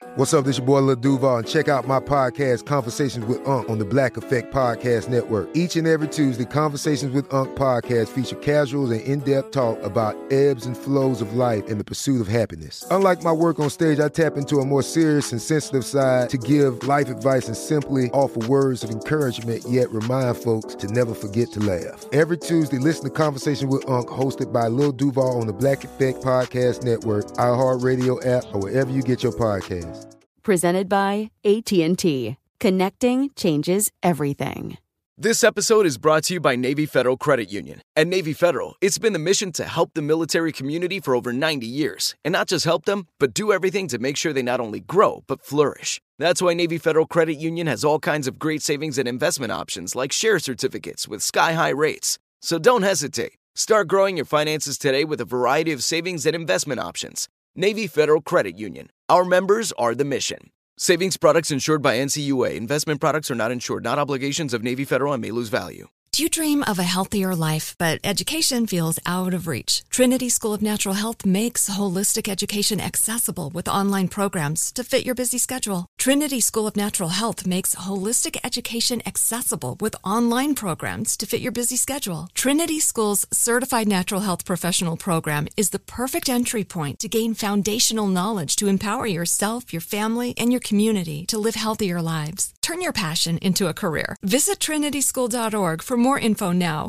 What's up, this your boy Lil Duval, and check out my podcast, Conversations with Unc, on the Black Effect Podcast Network. Each and every Tuesday, Conversations with Unc podcast feature casuals and in-depth talk about ebbs and flows of life and the pursuit of happiness. Unlike my work on stage, I tap into a more serious and sensitive side to give life advice and simply offer words of encouragement, yet remind folks to never forget to laugh. Every Tuesday, listen to Conversations with Unc, hosted by Lil Duval on the Black Effect Podcast Network, iHeartRadio app, or wherever you get your podcasts. Presented by AT&T. Connecting changes everything. This episode is brought to you by Navy Federal Credit Union. At Navy Federal, it's been the mission to help the military community for over 90 years. And not just help them, but do everything to make sure they not only grow, but flourish. That's why Navy Federal Credit Union has all kinds of great savings and investment options like share certificates with sky-high rates. So don't hesitate. Start growing your finances today with a variety of savings and investment options. Navy Federal Credit Union. Our members are the mission. Savings products insured by NCUA. Investment products are not insured, not obligations of Navy Federal and may lose value. Do you dream of a healthier life, but education feels out of reach? Trinity School of Natural Health makes holistic education accessible with online programs to fit your busy schedule. Trinity School of Natural Health makes holistic education accessible with online programs to fit your busy schedule. Trinity School's Certified Natural Health Professional Program is the perfect entry point to gain foundational knowledge to empower yourself, your family, and your community to live healthier lives. Turn your passion into a career. Visit trinityschool.org for more info now.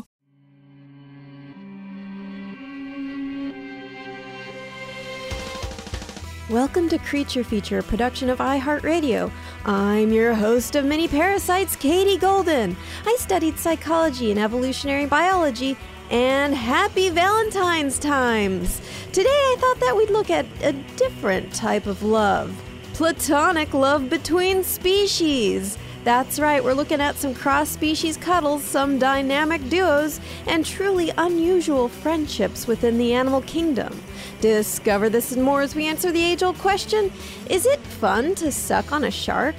Welcome to Creature Feature, a production of iHeartRadio. I'm your host of Mini Parasites, Katie Golden. I studied psychology and evolutionary biology, and happy Valentine's times. Today I thought that we'd look at a different type of love. Platonic love between species. That's right, we're looking at some cross-species cuddles, some dynamic duos, and truly unusual friendships within the animal kingdom. Discover this and more as we answer the age-old question, is it fun to suck on a shark?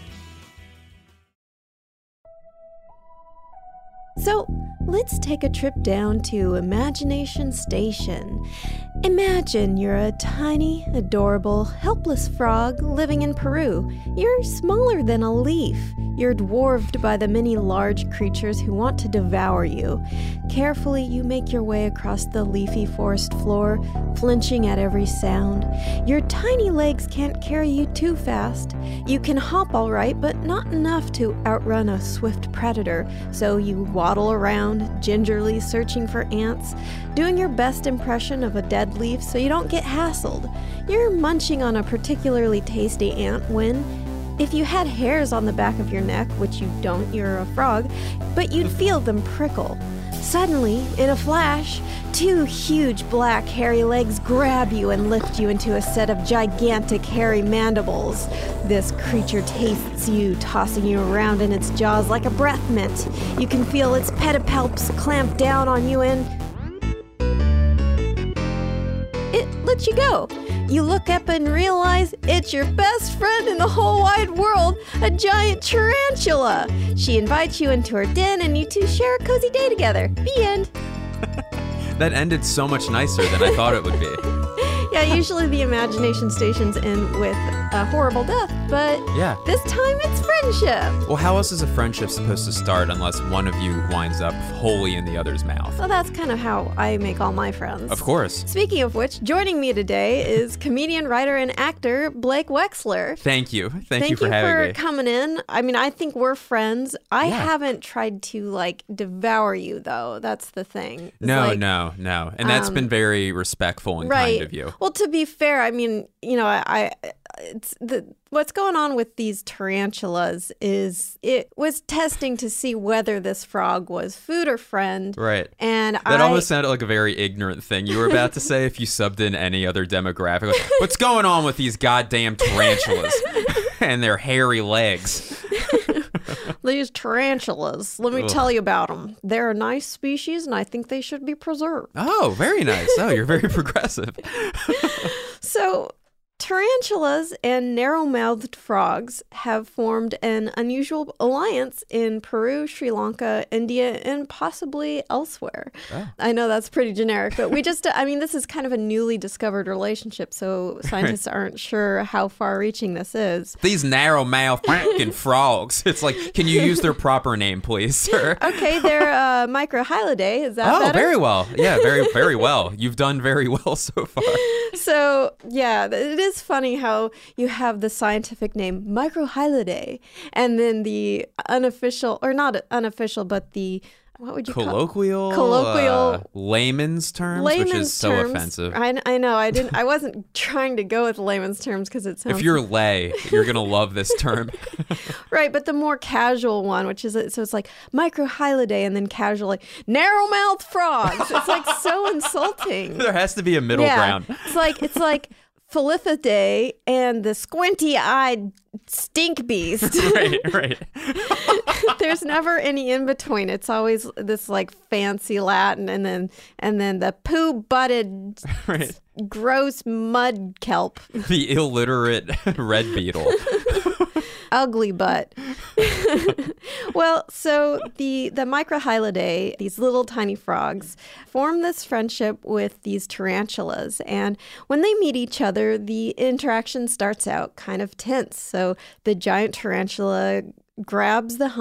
So, let's take a trip down to Imagination Station. Imagine you're a tiny, adorable, helpless frog living in Peru. You're smaller than a leaf. You're dwarfed by the many large creatures who want to devour you. Carefully, you make your way across the leafy forest floor, flinching at every sound. Your tiny legs can't carry you too fast. You can hop all right, but not enough to outrun a swift predator, so you waddle around, gingerly searching for ants, doing your best impression of a dead leaf so you don't get hassled. You're munching on a particularly tasty ant when, if you had hairs on the back of your neck, which you don't, you're a frog, but you'd feel them prickle. Suddenly, in a flash, two huge black hairy legs grab you and lift you into a set of gigantic hairy mandibles. This creature tastes you, tossing you around in its jaws like a breath mint. You can feel its pedipalps clamp down on you and it lets you go. You look up and realize it's your best friend in the whole wide world, a giant tarantula. She invites you into her den and you two share a cozy day together. The end. That ended so much nicer than I thought it would be. Yeah, usually the Imagination Stations end with a horrible death, but yeah, this time it's friendship. Well, how else is a friendship supposed to start unless one of you winds up wholly in the other's mouth? Well, that's kind of how I make all my friends. Of course. Speaking of which, joining me today is comedian, writer, and actor Blake Wexler. Thank you. Thank you for having me. Thank you for coming in. I mean, I think we're friends. I haven't tried to, devour you, though. That's the thing. No. And that's been very respectful and kind of you. Well, to be fair, I mean, what's going on with these tarantulas is it was testing to see whether this frog was food or friend. Right. And that almost sounded like a very ignorant thing you were about to say if you subbed in any other demographic. Like, what's going on with these goddamn tarantulas and their hairy legs? These tarantulas, let me tell you about them. They're a nice species, and I think they should be preserved. Oh, very nice. Oh, you're very progressive. So, Tarantulas and narrow-mouthed frogs have formed an unusual alliance in Peru, Sri Lanka, India, and possibly elsewhere. Oh. I know that's pretty generic, but this is kind of a newly discovered relationship, so scientists aren't sure how far-reaching this is. These narrow-mouthed freaking frogs. It's like, can you use their proper name, please, sir? Okay, they're Microhylidae. Is that better? Oh, very well. Yeah, very, very well. You've done very well so far. So, yeah, it is funny how you have the scientific name Microhylidae and then the unofficial, or not unofficial, but the, what would you colloquial layman's terms, which is so offensive. I know. I wasn't trying to go with layman's terms because it sounds. If you're lay, you're gonna love this term. Right, but the more casual one, which is so it's like Microhylidae and then casual like narrow-mouthed frogs. It's like so insulting. There has to be a middle ground. It's like Philippidae and the squinty-eyed stink beast. Right. There's never any in between. It's always this like fancy Latin, and then the poo-butted, gross mud kelp. The illiterate red beetle. Ugly butt. Well, so the Microhylidae, these little tiny frogs, form this friendship with these tarantulas. And when they meet each other, the interaction starts out kind of tense. So the giant tarantula grabs the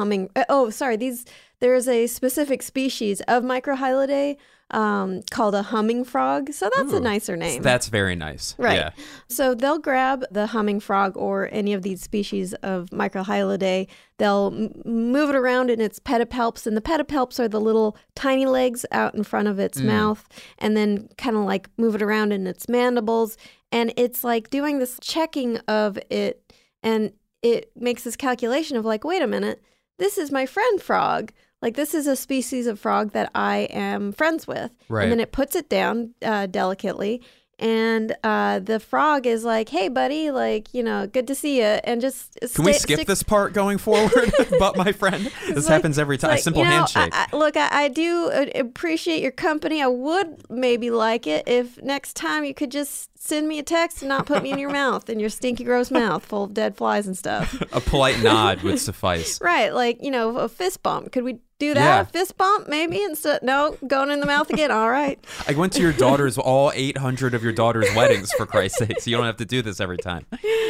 there's a specific species of Microhylidae called a humming frog. So that's a nicer name. That's very nice. Right. Yeah. So they'll grab the humming frog or any of these species of Microhylidae. They'll move it around in its pedipalps, and the pedipalps are the little tiny legs out in front of its mouth, and then kind of like move it around in its mandibles. And it's like doing this checking of it, and it makes this calculation of like, wait a minute, this is my friend frog. Like, this is a species of frog that I am friends with. Right. And then it puts it down delicately. And the frog is like, hey, buddy, like, good to see you. And just Can we skip this part going forward? But my friend, this happens every time. Like, Simple handshake. I do appreciate your company. I would maybe like it if next time you could just send me a text and not put me in your mouth, in your stinky, gross mouth full of dead flies and stuff. A polite nod would suffice. Right. Like, a fist bump. Could we do that? Yeah. A fist bump, maybe? Instead, no, going in the mouth again. All right. I went to all 800 of your daughter's weddings, for Christ's sake, so you don't have to do this every time.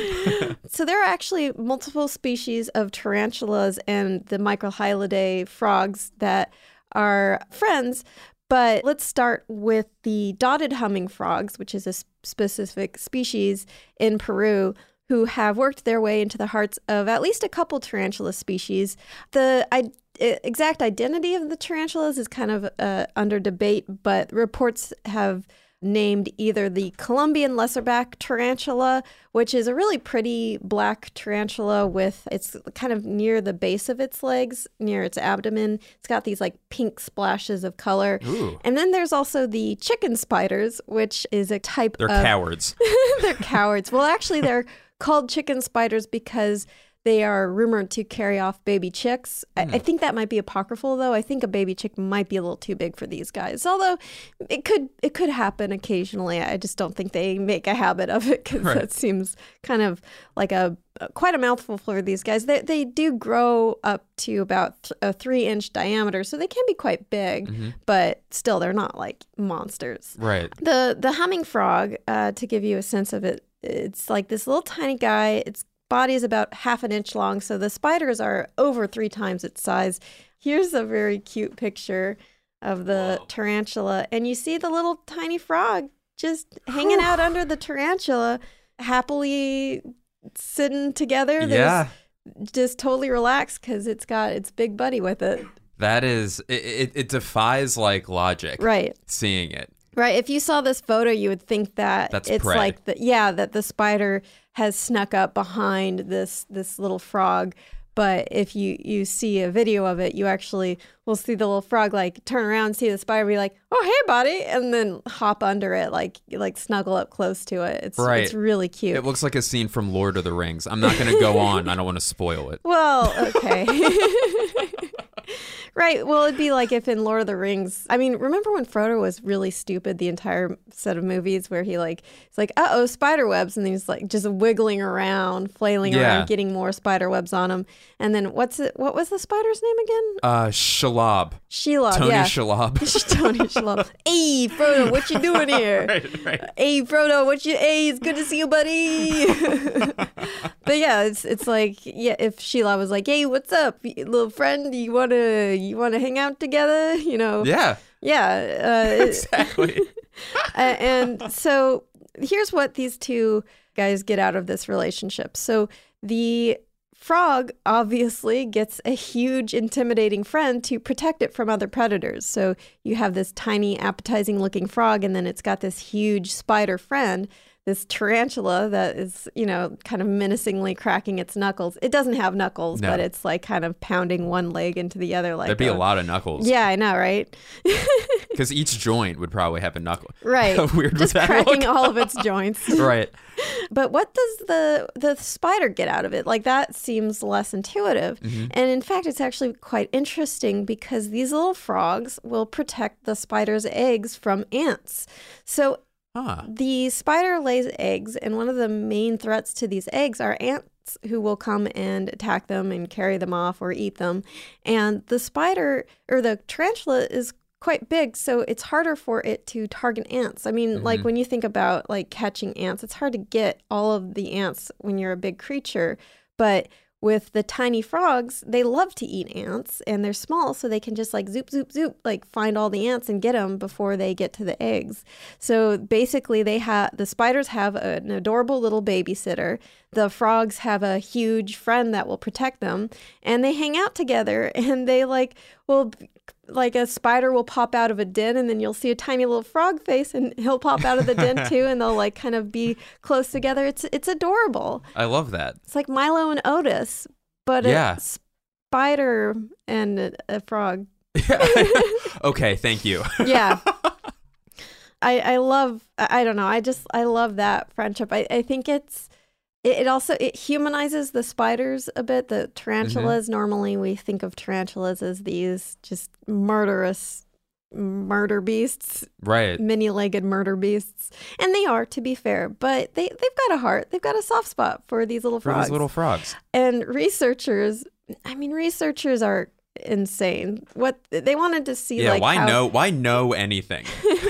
So there are actually multiple species of tarantulas and the Microhylidae frogs that are friends. But let's start with the dotted humming frogs, which is a specific species in Peru, who have worked their way into the hearts of at least a couple tarantula species. The exact identity of the tarantulas is kind of under debate, but reports have named either the Colombian lesserback tarantula, which is a really pretty black tarantula it's kind of near the base of its legs, near its abdomen. It's got these like pink splashes of color. Ooh. And then there's also the chicken spiders, which is a type They're cowards. They're cowards. Well, actually, they're called chicken spiders because they are rumored to carry off baby chicks. I think that might be apocryphal, though. I think a baby chick might be a little too big for these guys. Although it could happen occasionally. I just don't think they make a habit of it because that seems kind of like quite a mouthful for these guys. They do grow up to about a 3-inch diameter, so they can be quite big, but still they're not like monsters. Right. The humming frog, to give you a sense of it, it's like this little tiny guy. Its body is about 1/2 inch long, so the spiders are over 3 times its size. Here's a very cute picture of the tarantula, and you see the little tiny frog just hanging out under the tarantula, happily sitting together. Yeah. Just totally relaxed because it's got its big buddy with it. That is, it defies like logic. Right. Seeing it. Right. If you saw this photo, you would think that That's it's prey. like that the spider has snuck up behind this little frog. But if you see a video of it, you actually will see the little frog like turn around, see the spider, be like, "Oh, hey, buddy," and then hop under it, like snuggle up close to it. It's really cute. It looks like a scene from Lord of the Rings. I'm not going to go on. I don't want to spoil it. Well, okay. Right. Well, it'd be like if in Lord of the Rings, I mean, remember when Frodo was really stupid the entire set of movies where he's like, uh-oh, spider webs. And then he's like just wiggling around, flailing around, getting more spider webs on him. And then what was the spider's name again? Shelob. Tony Shelob. Tony Shelob. Hey, Frodo, what you doing here? Right. Hey, Frodo, hey, it's good to see you, buddy. But yeah, it's like, yeah, if Shelob was like, hey, what's up, little friend? You wanna hang out together? You know? Yeah. Yeah. Exactly. And so here's what these two guys get out of this relationship. So the frog obviously gets a huge, intimidating friend to protect it from other predators. So you have this tiny, appetizing-looking frog, and then it's got this huge spider friend, this tarantula that is, you know, kind of menacingly cracking its knuckles. It doesn't have knuckles, but it's like kind of pounding one leg into the other. Like There'd be a lot of knuckles. Yeah, I know, right? Because each joint would probably have a knuckle. Right. How weird Just would that cracking look? all of its joints. Right. But what does the spider get out of it? Like, that seems less intuitive. Mm-hmm. And in fact, it's actually quite interesting because these little frogs will protect the spider's eggs from ants. So the spider lays eggs, and one of the main threats to these eggs are ants who will come and attack them and carry them off or eat them. And the spider, or the tarantula, is quite big, so it's harder for it to target ants. I mean, like when you think about like catching ants, it's hard to get all of the ants when you're a big creature. But with the tiny frogs, they love to eat ants, and they're small, so they can just like zoop, zoop, zoop, like find all the ants and get them before they get to the eggs. So basically, the spiders have an adorable little babysitter. The frogs have a huge friend that will protect them, and they hang out together, and they like a spider will pop out of a den, and then you'll see a tiny little frog face, and he'll pop out of the den too, and they'll like kind of be close together. It's adorable. I love that. It's like Milo and Otis, but a spider and a frog. Okay, thank you. Yeah. I love that friendship. I think it also humanizes the spiders a bit. The tarantulas, normally we think of tarantulas as these just murderous murder beasts. Right. Many-legged murder beasts. And they are, to be fair, but they've got a heart. They've got a soft spot for these little frogs. And researchers are insane. What they wanted to see, why know anything?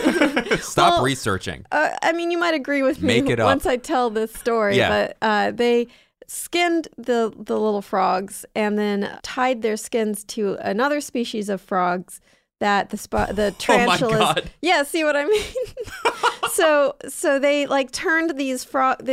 Stop researching. I mean, you might agree with me once I tell this story, but they skinned the little frogs and then tied their skins to another species of frogs that the tarantulas. Oh my God. Yeah, see what I mean? So they like turned these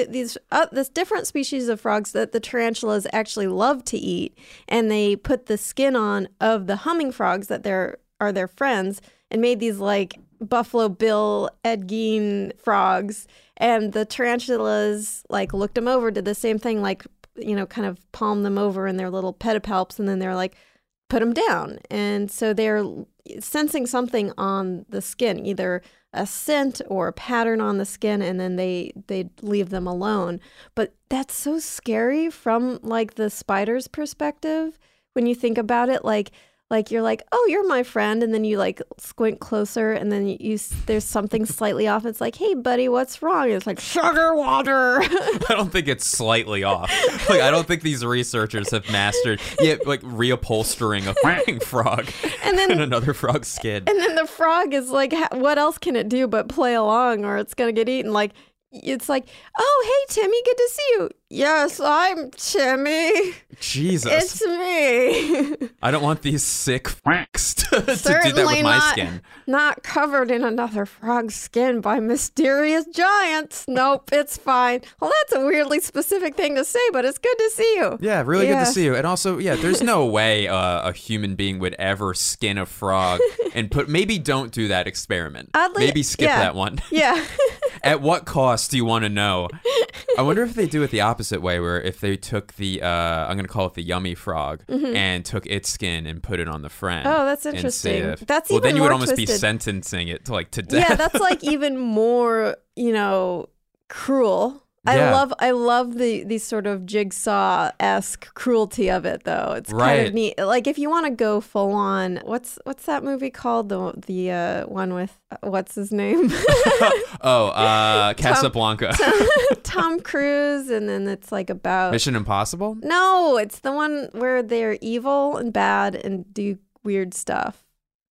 this different species of frogs that the tarantulas actually love to eat, and they put the skin on of the humming frogs that are their friends, and made these like Buffalo Bill, Ed Gein frogs. And the tarantulas like looked them over, did the same thing, like, you know, kind of palm them over in their little pedipalps, and then they're like, put them down. And so they're sensing something on the skin, either a scent or a pattern on the skin, and then they leave them alone. But that's so scary from like the spider's perspective when you think about it. Like you're like, oh, you're my friend, and then you like squint closer, and then there's something slightly off. It's like, hey, buddy, what's wrong? It's like sugar water. I don't think it's slightly off. Like, I don't think these researchers have mastered like reupholstering a fucking frog and then another frog's skin. And then the frog is like, what else can it do but play along, or it's gonna get eaten? Like, it's like, oh, hey, Timmy, good to see you. Yes, I'm Timmy. Jesus. It's me. I don't want these sick f***s to do that with my skin. Not covered in another frog's skin by mysterious giants. Nope, it's fine. Well, that's a weirdly specific thing to say, but it's good to see you. Yeah, really good to see you. And also, there's no way a human being would ever skin a frog and maybe don't do that experiment. Maybe skip that one. Yeah. At what cost do you want to know? I wonder if they do it the opposite way, where if they took the, I'm going to call it the yummy frog, and took its skin and put it on the friend. Oh, that's interesting. That's then you would almost twisted. be sentencing it to death. Yeah, that's like even more, cruel. I love the sort of Jigsaw-esque cruelty of it, though. It's kind of neat. Like, if you want to go full on, what's that movie called? The one with what's his name? Casablanca. Tom Cruise, and then it's like about Mission Impossible? No, it's the one where they're evil and bad and do weird stuff.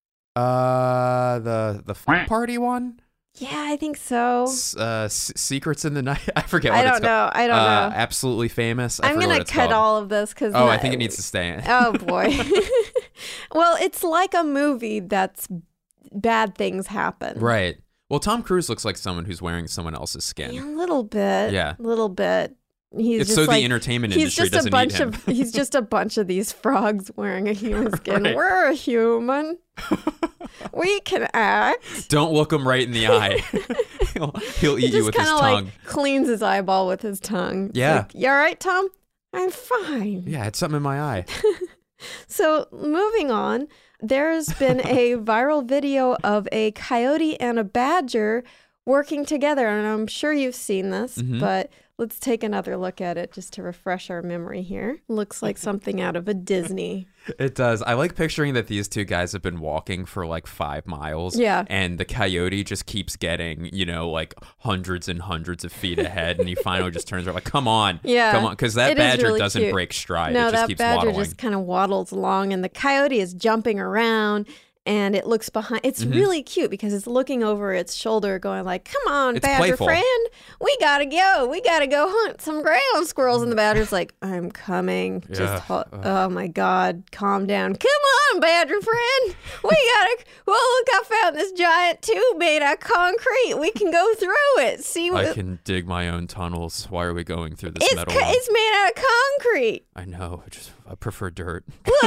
The party one? Yeah, I think so. Secrets in the Night. I forget what it's called. I don't know. Absolutely Famous. I'm going to cut all of this because... I think it needs to stay in. Oh, boy. Well, it's like a movie that's bad things happen. Right. Well, Tom Cruise looks like someone who's wearing someone else's skin. Yeah, a little bit. Yeah. A little bit. He's it's just so like, the entertainment industry doesn't need him. He's just a bunch of these frogs wearing a human skin. Right. We're a human. We can act. Don't look him right in the eye. he'll eat you with his tongue. Like cleans his eyeball with his tongue. Yeah. Like, you all right, Tom? I'm fine. Yeah, I had something in my eye. So moving on, there's been a viral video of a coyote and a badger working together. And I'm sure you've seen this, but let's take another look at it just to refresh our memory here. Looks like something out of a Disney. It does. I like picturing that these two guys have been walking for like 5 miles. Yeah. And the coyote just keeps getting, like hundreds and hundreds of feet ahead. And he finally just turns around like, come on. Yeah. Come on. Because that badger really doesn't cute. break stride. No, it just that keeps badger waddling. just kind of waddles along. And the coyote is jumping around. And it looks behind. It's really cute because it's looking over its shoulder going like, come on, it's badger playful. friend. We got to go. We got to go hunt some ground squirrels. And the badger's like, I'm coming. Oh, my God. Calm down. Come on, badger friend. Look, I found this giant tube made out of concrete. We can go through it. See what... I can dig my own tunnels. Why are we going through this metal? It's made out of concrete. I know. I prefer dirt. Look,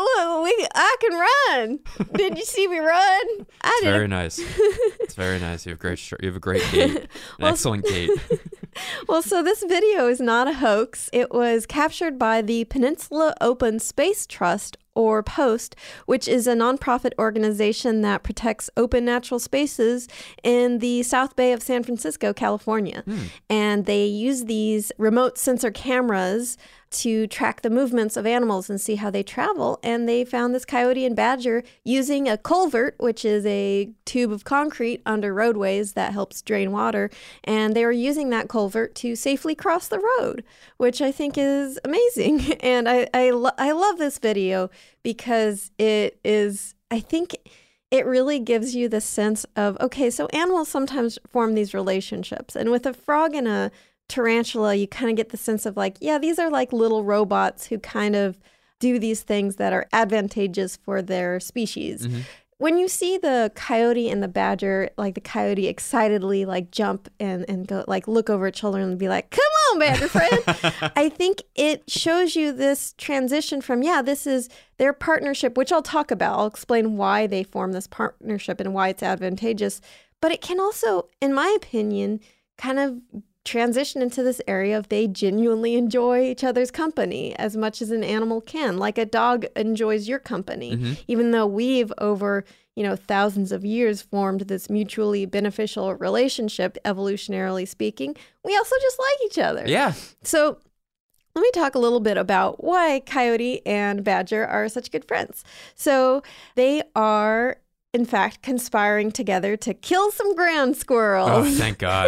I can run. Did you see me run? It's very nice. It's very nice. You have a great gait. Excellent gait. Well, so this video is not a hoax. It was captured by the Peninsula Open Space Trust, or POST, which is a nonprofit organization that protects open natural spaces in the South Bay of San Francisco, California. And they use these remote sensor cameras to track the movements of animals and see how they travel. And they found this coyote and badger using a culvert, which is a tube of concrete under roadways that helps drain water. And they were using that culvert to safely cross the road, which I think is amazing. And I love this video because it is, I think it really gives you the sense of, okay, so animals sometimes form these relationships. And with a frog and a tarantula, you kind of get the sense of like, yeah, these are like little robots who kind of do these things that are advantageous for their species. When you see the coyote and the badger, like the coyote excitedly like jump and go like look over its shoulder and be like, come on, badger friend. I think it shows you this transition from, this is their partnership, which I'll talk about. I'll explain why they form this partnership and why it's advantageous. But it can also, in my opinion, kind of transition into this area of they genuinely enjoy each other's company as much as an animal can. Like a dog enjoys your company, even though we've over, thousands of years formed this mutually beneficial relationship, evolutionarily speaking. We also just like each other. Yeah. So let me talk a little bit about why coyote and badger are such good friends. So they are, in fact, conspiring together to kill some ground squirrels. Oh, thank God.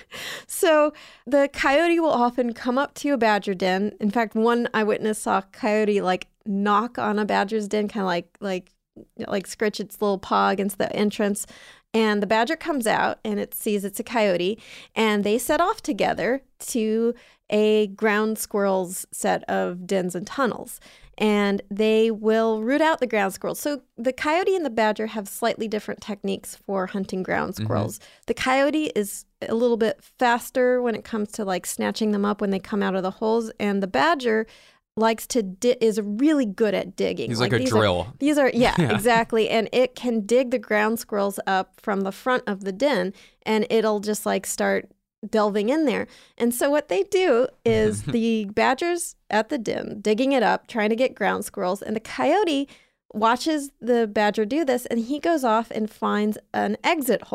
So the coyote will often come up to a badger den. In fact, one eyewitness saw a coyote like knock on a badger's den, kind of like scritch its little paw against the entrance. And the badger comes out and it sees it's a coyote, and they set off together to a ground squirrel's set of dens and tunnels. And they will root out the ground squirrels. So the coyote and the badger have slightly different techniques for hunting ground squirrels. The coyote is a little bit faster when it comes to like snatching them up when they come out of the holes, and the badger likes to is really good at digging. He's like a drill. These are exactly. And it can dig the ground squirrels up from the front of the den, and it'll just like start delving in there. And so what they do is the badger's at the den digging it up, trying to get ground squirrels, and the coyote watches the badger do this, and he goes off and finds an exit hole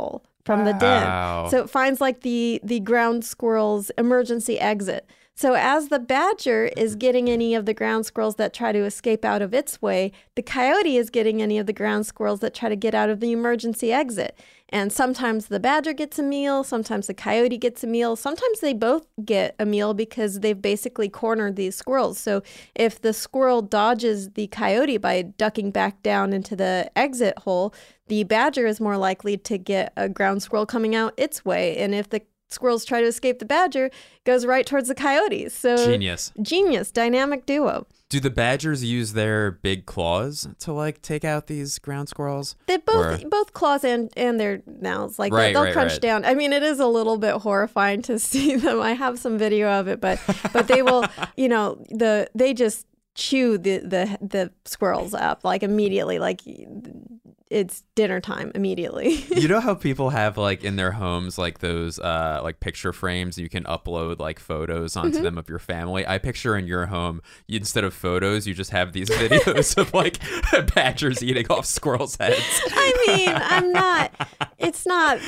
from the Wow. den. So it finds like the ground squirrel's emergency exit. So as the badger is getting any of the ground squirrels that try to escape out of its way, the coyote is getting any of the ground squirrels that try to get out of the emergency exit. And sometimes the badger gets a meal, sometimes the coyote gets a meal, sometimes they both get a meal because they've basically cornered these squirrels. So if the squirrel dodges the coyote by ducking back down into the exit hole, the badger is more likely to get a ground squirrel coming out its way. And if the squirrels try to escape the badger, goes right towards the coyotes. So genius, dynamic duo. Do the badgers use their big claws to like take out these ground squirrels? They both claws and their mouths. Like they'll crunch down. I mean, it is a little bit horrifying to see them. I have some video of it, but they will, they just chew the squirrels up like immediately. Like it's dinner time immediately. You know how people have like in their homes like those like picture frames you can upload like photos onto them of your family? I picture in your home, instead of photos, you just have these videos of like badgers eating off squirrels' heads. I mean, it's not,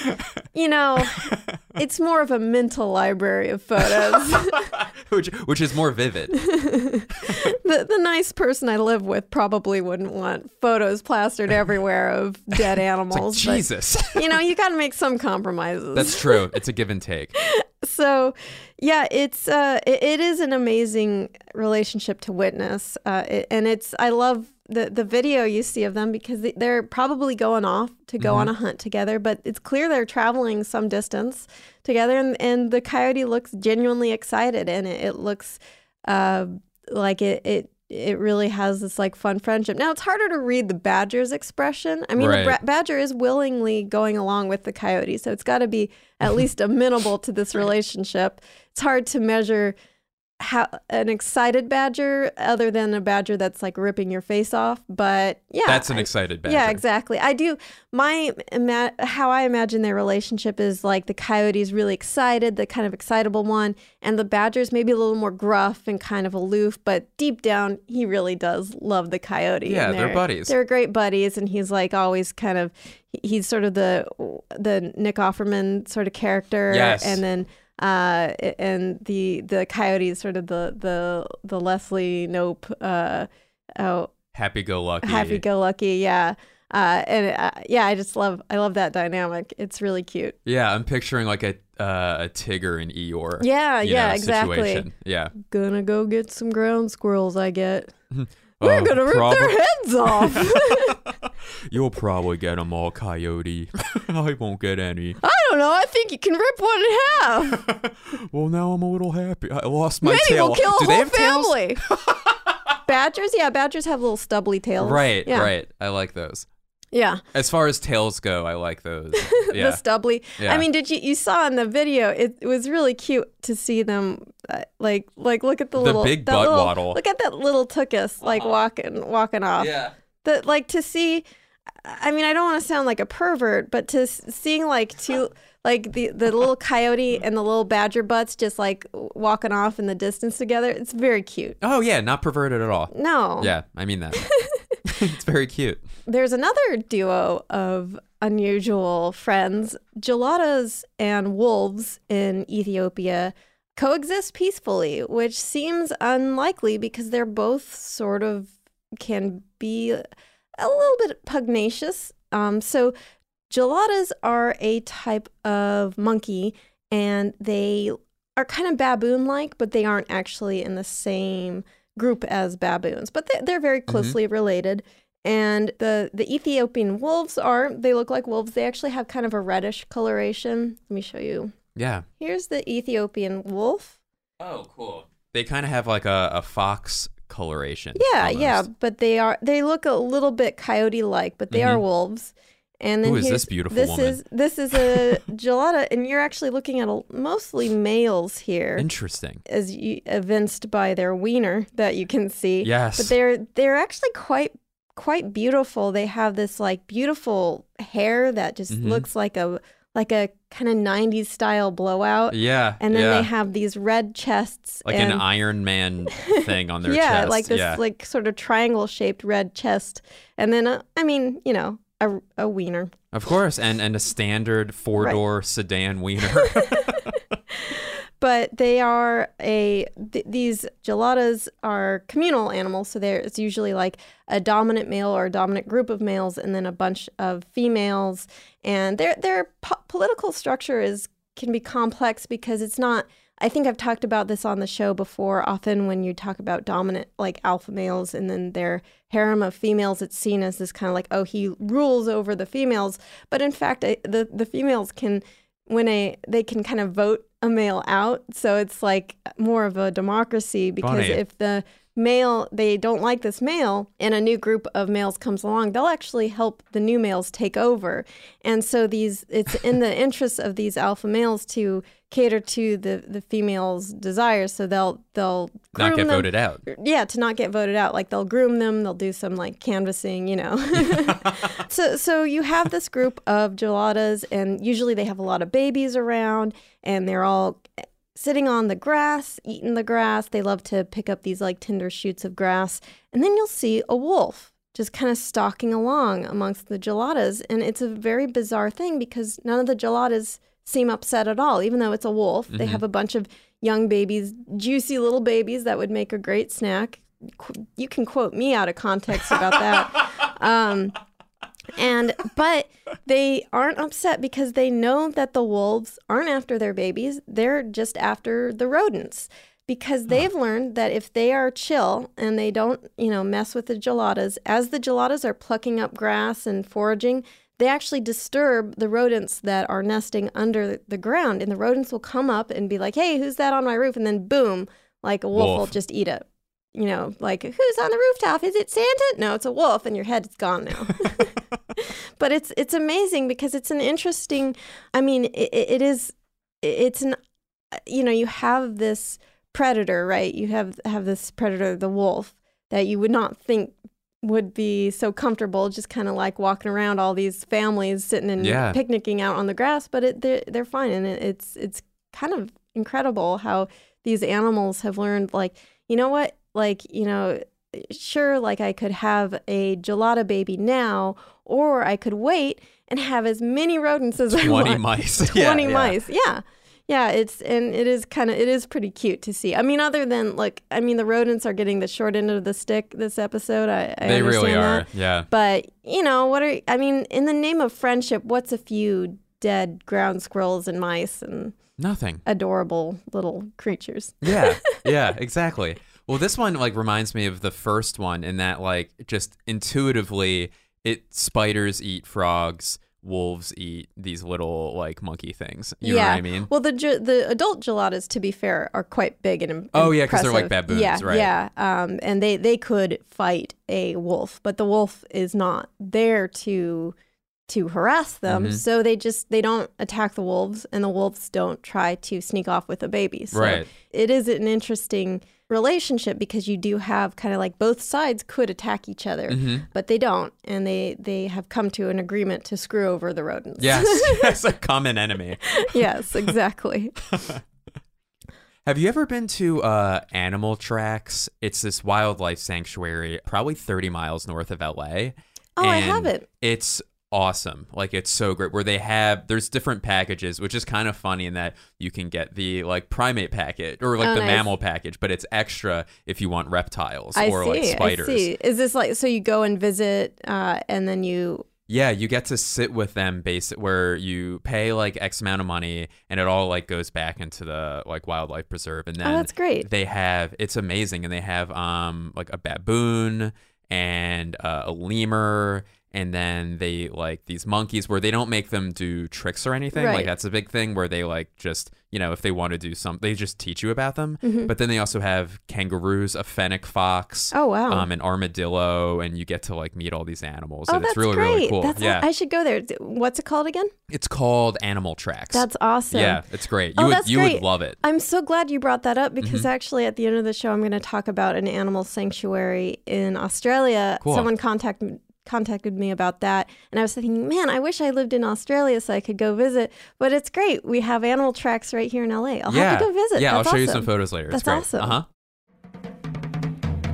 it's more of a mental library of photos. which is more vivid. The nice person I live with probably wouldn't want photos plastered everywhere of dead animals. It's like, Jesus. But, you got to make some compromises. That's true. It's a give and take. So, yeah, it is an amazing relationship to witness. I love the video you see of them because they're probably going off to go on a hunt together, but it's clear they're traveling some distance together, and the coyote looks genuinely excited, and it looks like it really has this like fun friendship. Now it's harder to read the badger's expression. I mean, the badger is willingly going along with the coyote, so it's got to be at least amenable to this relationship. It's hard to measure how an excited badger other than a badger that's like ripping your face off, but yeah, that's an excited badger. Yeah, exactly. I do. How I imagine their relationship is like the coyote's really excited, the kind of excitable one, and the badger's maybe a little more gruff and kind of aloof, but deep down he really does love the coyote. Yeah, they're buddies. They're great buddies, and he's like always kind of he's sort of the Nick Offerman sort of character. Yes. And then and the coyote is sort of the Leslie Knope happy-go-lucky, yeah. I love that dynamic. It's really cute. Yeah, I'm picturing like a Tigger and Eeyore. Yeah, exactly. Situation. Yeah. Gonna go get some ground squirrels, I get. We're gonna rip their heads off. You'll probably get them all, coyote. I won't get any. I don't know. I think you can rip one in half. Well, now I'm a little happy. I lost my Maybe tail. We'll kill Do a they whole have tails? family. Badgers? Yeah, badgers have little stubbly tails. Right. Yeah. I like those. Yeah. As far as tails go, I like those. Yeah. The stubbly. Yeah. I mean, you saw in the video, it was really cute to see them like look at the little big butt waddle. Look at that little tuchus like walking off. Yeah. To see, I mean, I don't want to sound like a pervert, but seeing like two like the little coyote and the little badger butts just like walking off in the distance together, it's very cute. Oh yeah, not perverted at all. No. Yeah, I mean that. It's very cute. There's another duo of unusual friends. Geladas and wolves in Ethiopia coexist peacefully, which seems unlikely because they're both sort of can be a little bit pugnacious. So geladas are a type of monkey, and they are kind of baboon-like, but they aren't actually in the same group as baboons. But they're very closely related. And the Ethiopian wolves they look like wolves. They actually have kind of a reddish coloration. Let me show you. Yeah. Here's the Ethiopian wolf. Oh, cool. They kind of have like a fox coloration. Yeah, almost. yeah. But they look a little bit coyote-like, but they are wolves. And then who is this beautiful woman? This is a gelada, and you're actually looking at mostly males here. Interesting. As evinced by their wiener that you can see. Yes. But they're actually quite beautiful. They have this like beautiful hair that just looks like a kind of 90s style blowout. Yeah. And then they have these red chests. Like an Iron Man thing on their chest. Yeah, like this like sort of triangle shaped red chest. And then, I mean, a wiener. Of course, and a standard 4-door sedan wiener. But they are these geladas are communal animals, so it's usually like a dominant male or a dominant group of males, and then a bunch of females. And their political structure can be complex because it's not. I think I've talked about this on the show before. Often when you talk about dominant, like alpha males, and then their harem of females, it's seen as this kind of like, oh, he rules over the females. But in fact, the females can, they can kind of vote a male out. So it's like more of a democracy because Funny. if the male, they don't like this male and a new group of males comes along, they'll actually help the new males take over. And so it's in the interests of these alpha males to cater to the females' desires. So they'll Not get them. voted out. Yeah, to not get voted out. Like they'll groom them, they'll do some like canvassing, So you have this group of geladas, and usually they have a lot of babies around, and they're all sitting on the grass, eating the grass. They love to pick up these like tender shoots of grass. And then you'll see a wolf just kind of stalking along amongst the geladas. And it's a very bizarre thing because none of the geladas seem upset at all, even though it's a wolf. They have a bunch of young babies, juicy little babies that would make a great snack. You can quote me out of context about that. But they aren't upset because they know that the wolves aren't after their babies. They're just after the rodents because they've learned that if they are chill and they don't, mess with the geladas, as the geladas are plucking up grass and foraging, they actually disturb the rodents that are nesting under the ground. And the rodents will come up and be like, hey, who's that on my roof? And then boom, like a wolf will just eat it. Like, who's on the rooftop? Is it Santa? No, it's a wolf, and your head's gone now. But it's amazing because it's an interesting, you have this predator, right? You have this predator, the wolf, that you would not think would be so comfortable just kind of like walking around all these families sitting and picnicking out on the grass, but they're fine. And it's kind of incredible how these animals have learned, like, you know what? Like, sure, like I could have a gelada baby now, or I could wait and have as many rodents as I want. 20 mice. 20 mice. Yeah. Yeah, it is pretty cute to see. I mean, other than the rodents are getting the short end of the stick this episode. I they really are. That. Yeah. But, in the name of friendship, what's a few dead ground squirrels and mice and nothing. Adorable little creatures. Yeah. Yeah, exactly. Well, this one reminds me of the first one in that just intuitively spiders eat frogs, wolves eat these little monkey things. You know what I mean? Well, the adult geladas, to be fair, are quite big and impressive. Oh yeah, because they're like baboons, right? Yeah, and they could fight a wolf, but the wolf is not there to harass them, so they don't attack the wolves, and the wolves don't try to sneak off with the baby. So it is an interesting relationship because you do have kind of both sides could attack each other, but they don't, and they have come to an agreement to screw over the rodents. Yes, that's a common enemy. Yes, exactly. Have you ever been to Animal Tracks? It's this wildlife sanctuary, probably 30 miles north of LA. Oh, I haven't. It's awesome. It's so great where there's different packages, which is kind of funny in that you can get the primate package or the mammal package, but it's extra if you want reptiles or spiders. I see. Is this so you go and visit and then you... Yeah, you get to sit with them where you pay X amount of money and it all goes back into the wildlife preserve. And then that's great. It's amazing. And they have a baboon and a lemur. And then they these monkeys where they don't make them do tricks or anything. Right. That's a big thing where they just, if they want to do something, they just teach you about them. But then they also have kangaroos, a fennec fox. Oh, wow. An armadillo. And you get to meet all these animals. Oh, and that's it's really, great. really cool. I should go there. What's it called again? It's called Animal Tracks. That's awesome. Yeah, it's great. You would love it. I'm so glad you brought that up because actually at the end of the show, I'm going to talk about an animal sanctuary in Australia. Cool. Someone contacted me about that, and I was thinking, man, I wish I lived in Australia so I could go visit, but it's great. We have Animal Tracks right here in LA. I'll have to go visit. Yeah, That's I'll show you awesome. some photos later. That's it's great. awesome.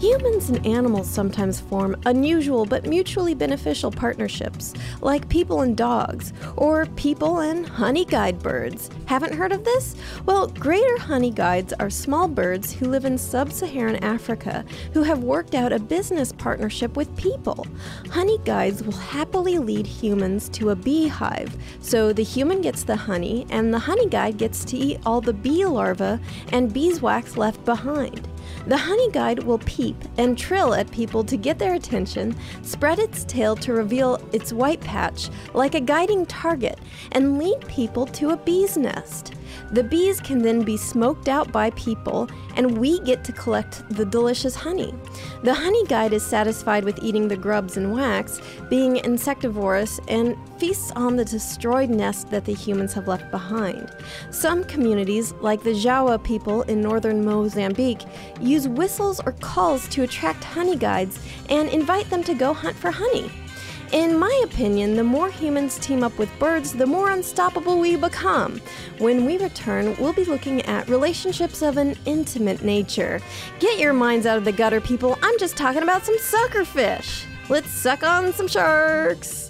Humans and animals sometimes form unusual but mutually beneficial partnerships, like people and dogs, or people and honey guide birds. Haven't heard of this? Well, greater honey guides are small birds who live in sub-Saharan Africa who have worked out a business partnership with people. Honey guides will happily lead humans to a beehive, so the human gets the honey and the honey guide gets to eat all the bee larvae and beeswax left behind. The honey guide will peep and trill at people to get their attention, spread its tail to reveal its white patch like a guiding target, and lead people to a bee's nest. The bees can then be smoked out by people, and we get to collect the delicious honey. The honey guide is satisfied with eating the grubs and wax, being insectivorous, and feasts on the destroyed nest that the humans have left behind. Some communities, like the Jawa people in northern Mozambique, use whistles or calls to attract honey guides and invite them to go hunt for honey. In my opinion, the more humans team up with birds, the more unstoppable we become. When we return, we'll be looking at relationships of an intimate nature. Get your minds out of the gutter, people. I'm just talking about some suckerfish. Let's suck on some sharks.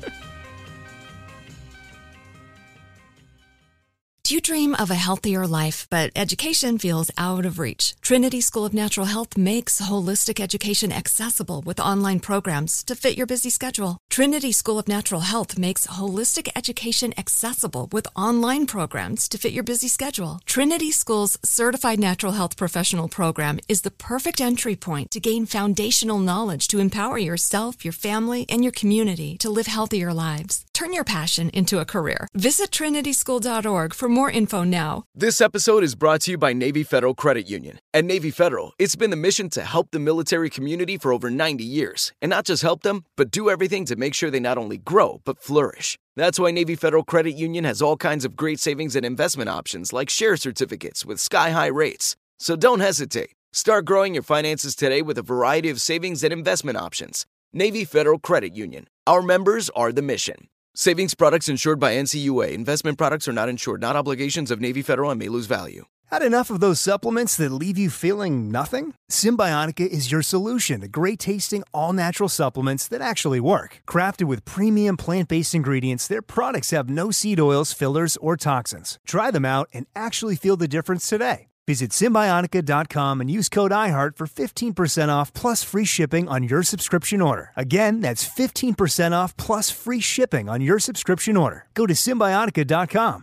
Do you dream of a healthier life, but education feels out of reach? Trinity School of Natural Health makes holistic education accessible with online programs to fit your busy schedule. Trinity School of Natural Health makes holistic education accessible with online programs to fit your busy schedule. Trinity School's Certified Natural Health Professional Program is the perfect entry point to gain foundational knowledge to empower yourself, your family, and your community to live healthier lives. Turn your passion into a career. Visit trinityschool.org for more info now. This episode is brought to you by Navy Federal Credit Union. At Navy Federal, it's been the mission to help the military community for over 90 years. And not just help them, but do everything to make sure they not only grow, but flourish. That's why Navy Federal Credit Union has all kinds of great savings and investment options like share certificates with sky-high rates. So don't hesitate. Start growing your finances today with a variety of savings and investment options. Navy Federal Credit Union. Our members are the mission. Savings products insured by NCUA. Investment products are not insured, not obligations of Navy Federal and may lose value. Had enough of those supplements that leave you feeling nothing? Symbiotica is your solution to great-tasting, all-natural supplements that actually work. Crafted with premium plant-based ingredients, their products have no seed oils, fillers, or toxins. Try them out and actually feel the difference today. Visit Symbiotica.com and use code IHEART for 15% off plus free shipping on your subscription order. Again, that's 15% off plus free shipping on your subscription order. Go to Symbiotica.com,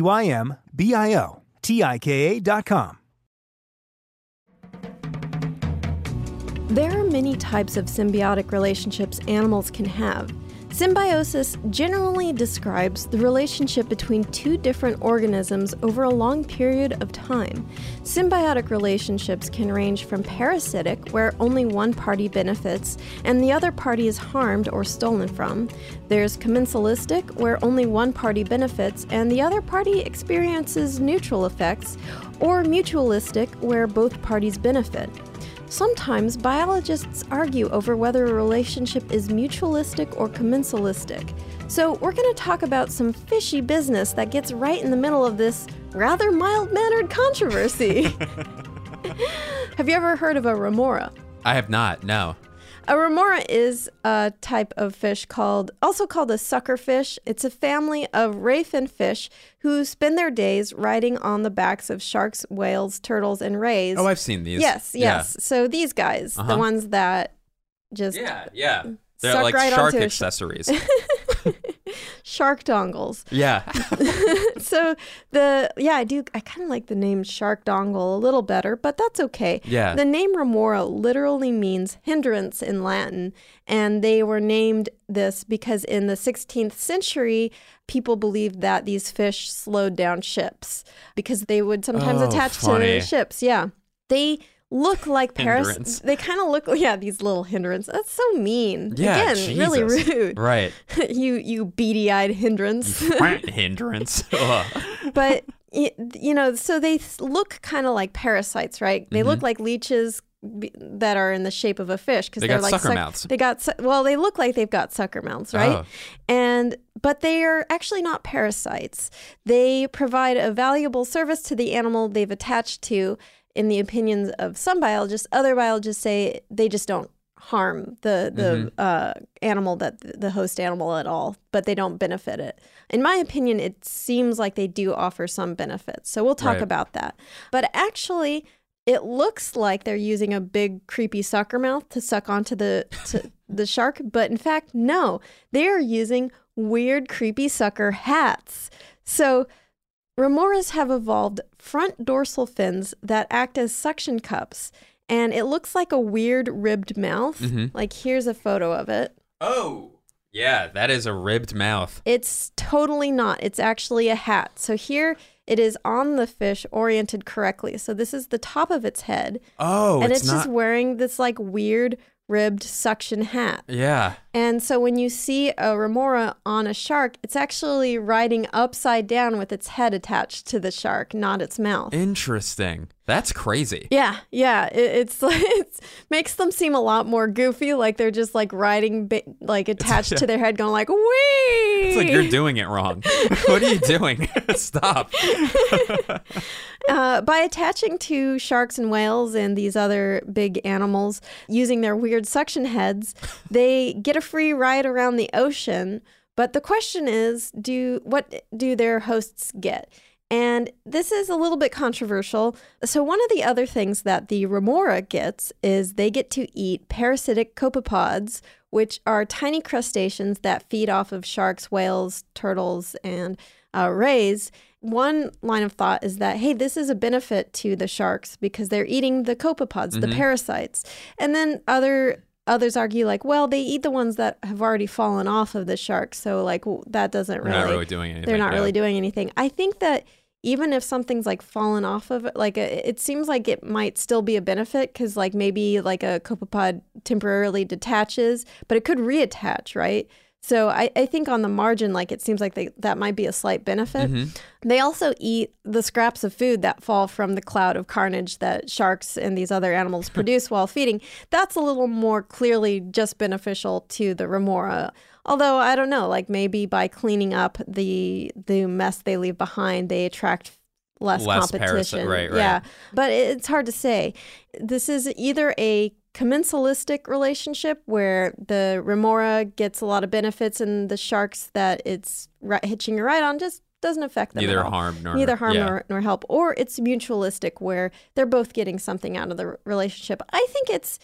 Symbiotika.com. There are many types of symbiotic relationships animals can have. Symbiosis generally describes the relationship between two different organisms over a long period of time. Symbiotic relationships can range from parasitic, where only one party benefits and the other party is harmed or stolen from. There's commensalistic, where only one party benefits and the other party experiences neutral effects, or mutualistic, where both parties benefit. Sometimes biologists argue over whether a relationship is mutualistic or commensalistic. So we're going to talk about some fishy business that gets right in the middle of this rather mild-mannered controversy. Have you ever heard of a remora? I have not, no. A remora is a type of fish also called a suckerfish. It's a family of rayfin fish who spend their days riding on the backs of sharks, whales, turtles, and rays. Oh, I've seen these. Yes. Yeah. So these guys, the ones that just Yeah. They're suck like right shark onto accessories. Shark dongles. Yeah. So I kind of like the name shark dongle a little better, but that's okay. Yeah. The name remora literally means hindrance in Latin, and they were named this because in the 16th century, people believed that these fish slowed down ships because they would sometimes attach to ships. Yeah. They look like parasites. They kind of look, these little hindrance. That's so mean. Yeah, Again, Jesus. really rude. Right. you beady-eyed hindrance. Hindrance. But, so they look kind of like parasites, right? They look like leeches that are in the shape of a fish because they're got like sucker mouths. They look like they've got sucker mouths, right? But they are actually not parasites. They provide a valuable service to the animal they've attached to. in the opinions of some biologists. Other biologists say they just don't harm the animal, that the host animal at all, but they don't benefit it. In my opinion, it seems like they do offer some benefits. So we'll talk about that. But actually, it looks like they're using a big, creepy sucker mouth to suck onto the shark. But in fact, no, they are using weird, creepy sucker hats. So remoras have evolved front dorsal fins that act as suction cups. And it looks like a weird ribbed mouth. Like, here's a photo of it. Oh, yeah, that is a ribbed mouth. It's totally not. It's actually a hat. So here it is on the fish, oriented correctly. So this is the top of its head. Oh, and it's just wearing this like weird ribbed suction hat. Yeah. And so when you see a remora on a shark, it's actually riding upside down with its head attached to the shark, not its mouth. Interesting. That's crazy. Yeah. It's like, it makes them seem a lot more goofy, like they're just like riding, like attached to their head, going like, wee! It's like you're doing it wrong. What are you doing? Stop. By attaching to sharks and whales and these other big animals using their weird suction heads, they get a free ride around the ocean. But the question is, what do their hosts get? And this is a little bit controversial. So one of the other things that the remora gets is they get to eat parasitic copepods, which are tiny crustaceans that feed off of sharks, whales, turtles, and rays. One line of thought is that, hey, this is a benefit to the sharks because they're eating the copepods, the parasites. And then others argue like, well, they eat the ones that have already fallen off of the shark. So like that doesn't really... They're not really doing anything. They're not really doing anything. I think that even if something's like fallen off of it, like it seems like it might still be a benefit because like maybe like a copepod temporarily detaches, but it could reattach, right? So I think on the margin, like it seems like that might be a slight benefit. They also eat the scraps of food that fall from the cloud of carnage that sharks and these other animals produce while feeding. That's a little more clearly just beneficial to the remora. Although, I don't know, like maybe by cleaning up the mess they leave behind, they attract less competition. Right. Yeah, but it's hard to say. This is either a commensalistic relationship where the remora gets a lot of benefits and the sharks that it's hitching a ride on just doesn't affect them Neither at all. harm nor help. Or it's mutualistic where they're both getting something out of the relationship. I think it's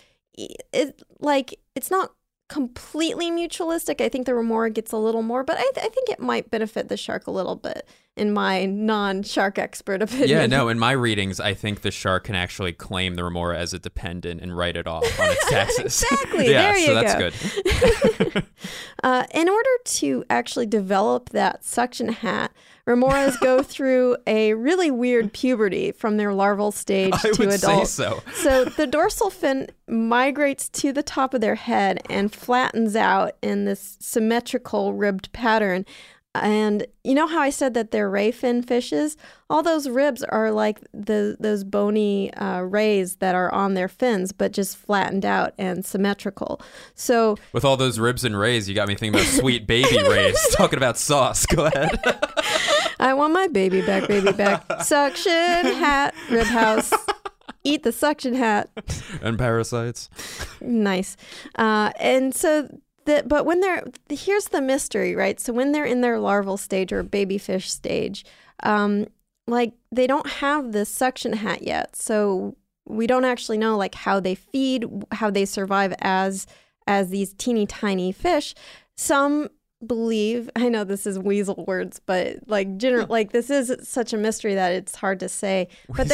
not completely mutualistic. I think the remora gets a little more, but I think it might benefit the shark a little bit, in my non-shark expert opinion. Yeah, no, in my readings, I think the shark can actually claim the remora as a dependent and write it off on its taxes. Exactly. Yeah, there you so go. That's good. In order to actually develop that suction hat, remoras go through a really weird puberty from their larval stage to adult. I would say so. So the dorsal fin migrates to the top of their head and flattens out in this symmetrical ribbed pattern. And you know how I said that they're ray fin fishes? All those ribs are like those bony rays that are on their fins, but just flattened out and symmetrical. So with all those ribs and rays, you got me thinking about Sweet Baby Rays. Talking about sauce. Go ahead. I want my baby back, baby back. Suction hat, rib house. Eat the suction hat. And parasites. Nice. And so... But when here's the mystery, right? So when they're in their larval stage or baby fish stage, like they don't have this suction hat yet. So we don't actually know like how they feed, how they survive as these teeny tiny fish. Some believe, I know this is weasel words, but like like this is such a mystery that it's hard to say. But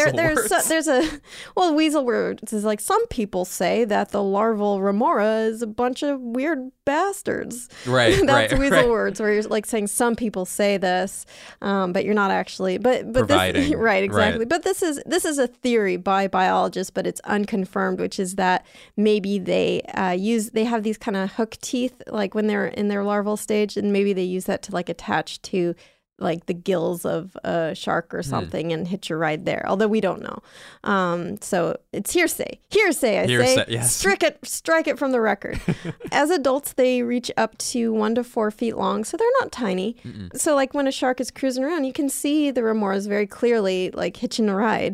weasel words is like some people say that the larval remora is a bunch of weird bastards. Right. That's weasel words where you're like saying some people say this, but you're not actually. But providing. This, right, exactly. Right. But this is a theory by biologists, but it's unconfirmed, which is that maybe they have these kind of hook teeth like when they're in their larval stage. And maybe they use that to like attach to like the gills of a shark or something and hitch a ride there. Although we don't know. So it's hearsay. Hearsay, I say. Yes. Strike it from the record. As adults, they reach up to 1 to 4 feet long. So they're not tiny. So like when a shark is cruising around, you can see the remoras very clearly like hitching a ride.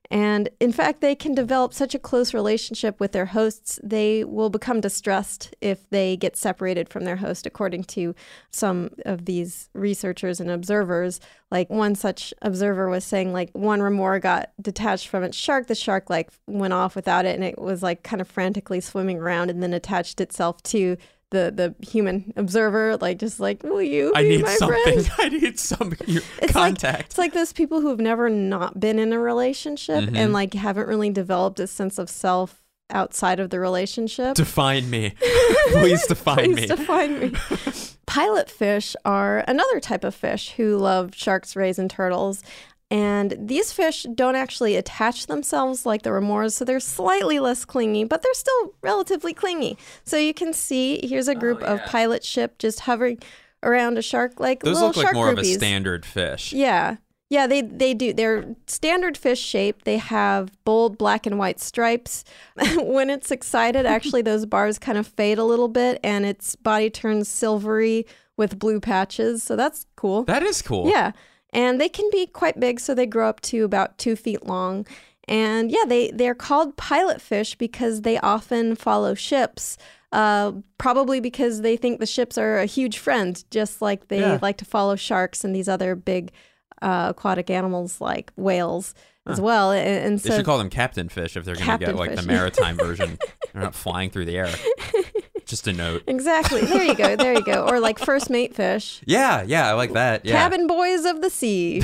And in fact, they can develop such a close relationship with their hosts, they will become distressed if they get separated from their host, according to some of these researchers and observers. Like one such observer was saying, like, one remora got detached from its shark. The shark like went off without it, and it was like kind of frantically swimming around and then attached itself to the human observer, like, just like, will you be my friend? I need some it's contact. It's like those people who have never not been in a relationship and like haven't really developed a sense of self outside of the relationship. Define me. Please define me. Please define me. Pilot fish are another type of fish who love sharks, rays, and turtles. And these fish don't actually attach themselves like the remoras, so they're slightly less clingy, but they're still relatively clingy. So you can see, here's a group of pilot ship just hovering around a shark, like those little look like shark more groupies. of a standard fish. Yeah. Yeah, they do. They're standard fish shape. They have bold black and white stripes. When it's excited, actually, those bars kind of fade a little bit, and its body turns silvery with blue patches. So that's cool. That is cool. Yeah. And they can be quite big, so they grow up to about 2 feet long. And yeah, they're called pilot fish because they often follow ships, probably because they think the ships are a huge friend, just like they like to follow sharks and these other big aquatic animals like whales as well. And so they should call them captain fish if they're going to get like the maritime version. They're not flying through the air. Just a note. Exactly. There you go. There you go. Or like first mate fish. Yeah, I like that. Yeah. Cabin boys of the sea.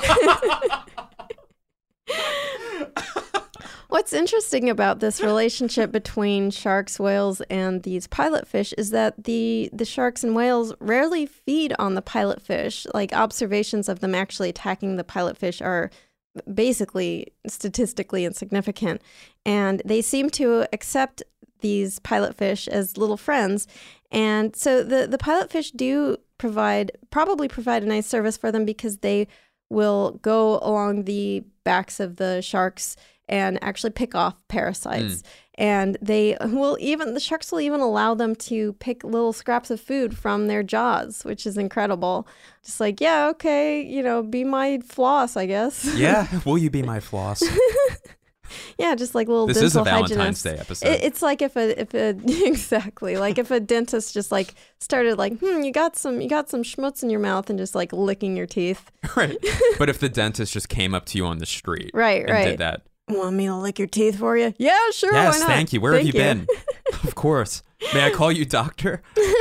What's interesting about this relationship between sharks, whales, and these pilot fish is that the sharks and whales rarely feed on the pilot fish. Like, observations of them actually attacking the pilot fish are basically statistically insignificant. And they seem to accept these pilot fish as little friends. And so the pilot fish do probably provide a nice service for them, because they will go along the backs of the sharks and actually pick off parasites. And the sharks will even allow them to pick little scraps of food from their jaws, which is incredible. Just like, yeah, okay, be my floss, I guess. Yeah, will you be my floss? Yeah, just like little this dental is a Valentine's hygienist. Day episode. It's like if a exactly, like if a dentist just like started like, you got some schmutz in your mouth, and just like licking your teeth. Right. But if the dentist just came up to you on the street and did that. Want me to lick your teeth for you? Yeah, sure. Yes, why not? thank you. Where have you been? Of course. May I call you doctor?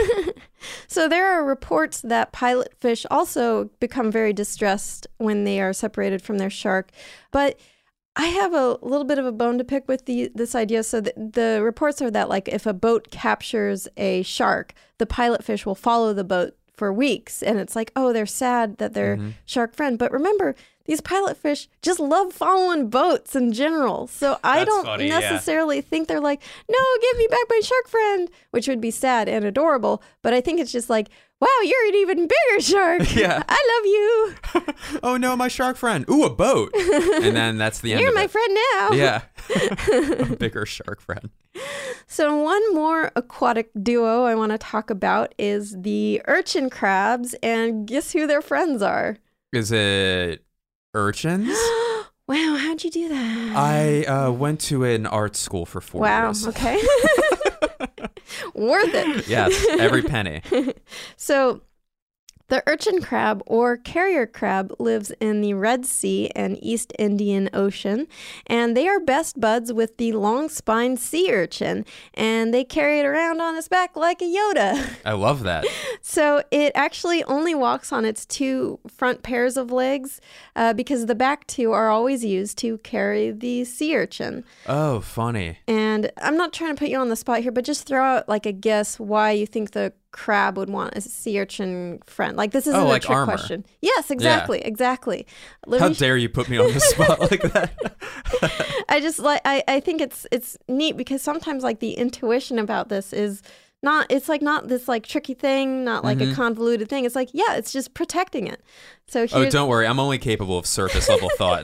So there are reports that pilot fish also become very distressed when they are separated from their shark. But I have a little bit of a bone to pick with this idea. So the reports are that, like, if a boat captures a shark, the pilot fish will follow the boat for weeks. And it's like, oh, they're sad that their shark friend. But remember, these pilot fish just love following boats in general. So I don't necessarily think they're like, no, give me back my shark friend, which would be sad and adorable. But I think it's just like, wow, you're an even bigger shark. Yeah. I love you. Oh, no, my shark friend. Ooh, a boat. And then that's the end You're of my it. friend now. Yeah. A bigger shark friend. So one more aquatic duo I want to talk about is the urchin crabs. And guess who their friends are? Is it urchins? Wow, how'd you do that? I went to an art school for 4 years. Wow, okay. Worth it. Yes, every penny. So the urchin crab, or carrier crab, lives in the Red Sea and East Indian Ocean, and they are best buds with the long-spined sea urchin, and they carry it around on its back like a Yoda. I love that. So it actually only walks on its 2 front pairs of legs, because the back 2 are always used to carry the sea urchin. Oh, funny. And I'm not trying to put you on the spot here, but just throw out like a guess why you think the crab would want a sea urchin friend. Like, this isn't like a trick armor. question. Yes, exactly. Yeah. Exactly. How dare you put me on the spot like that? I think it's neat, because sometimes like the intuition about this is not this like tricky thing, not like a convoluted thing. It's like, yeah, it's just protecting it. So don't worry, I'm only capable of surface level thought.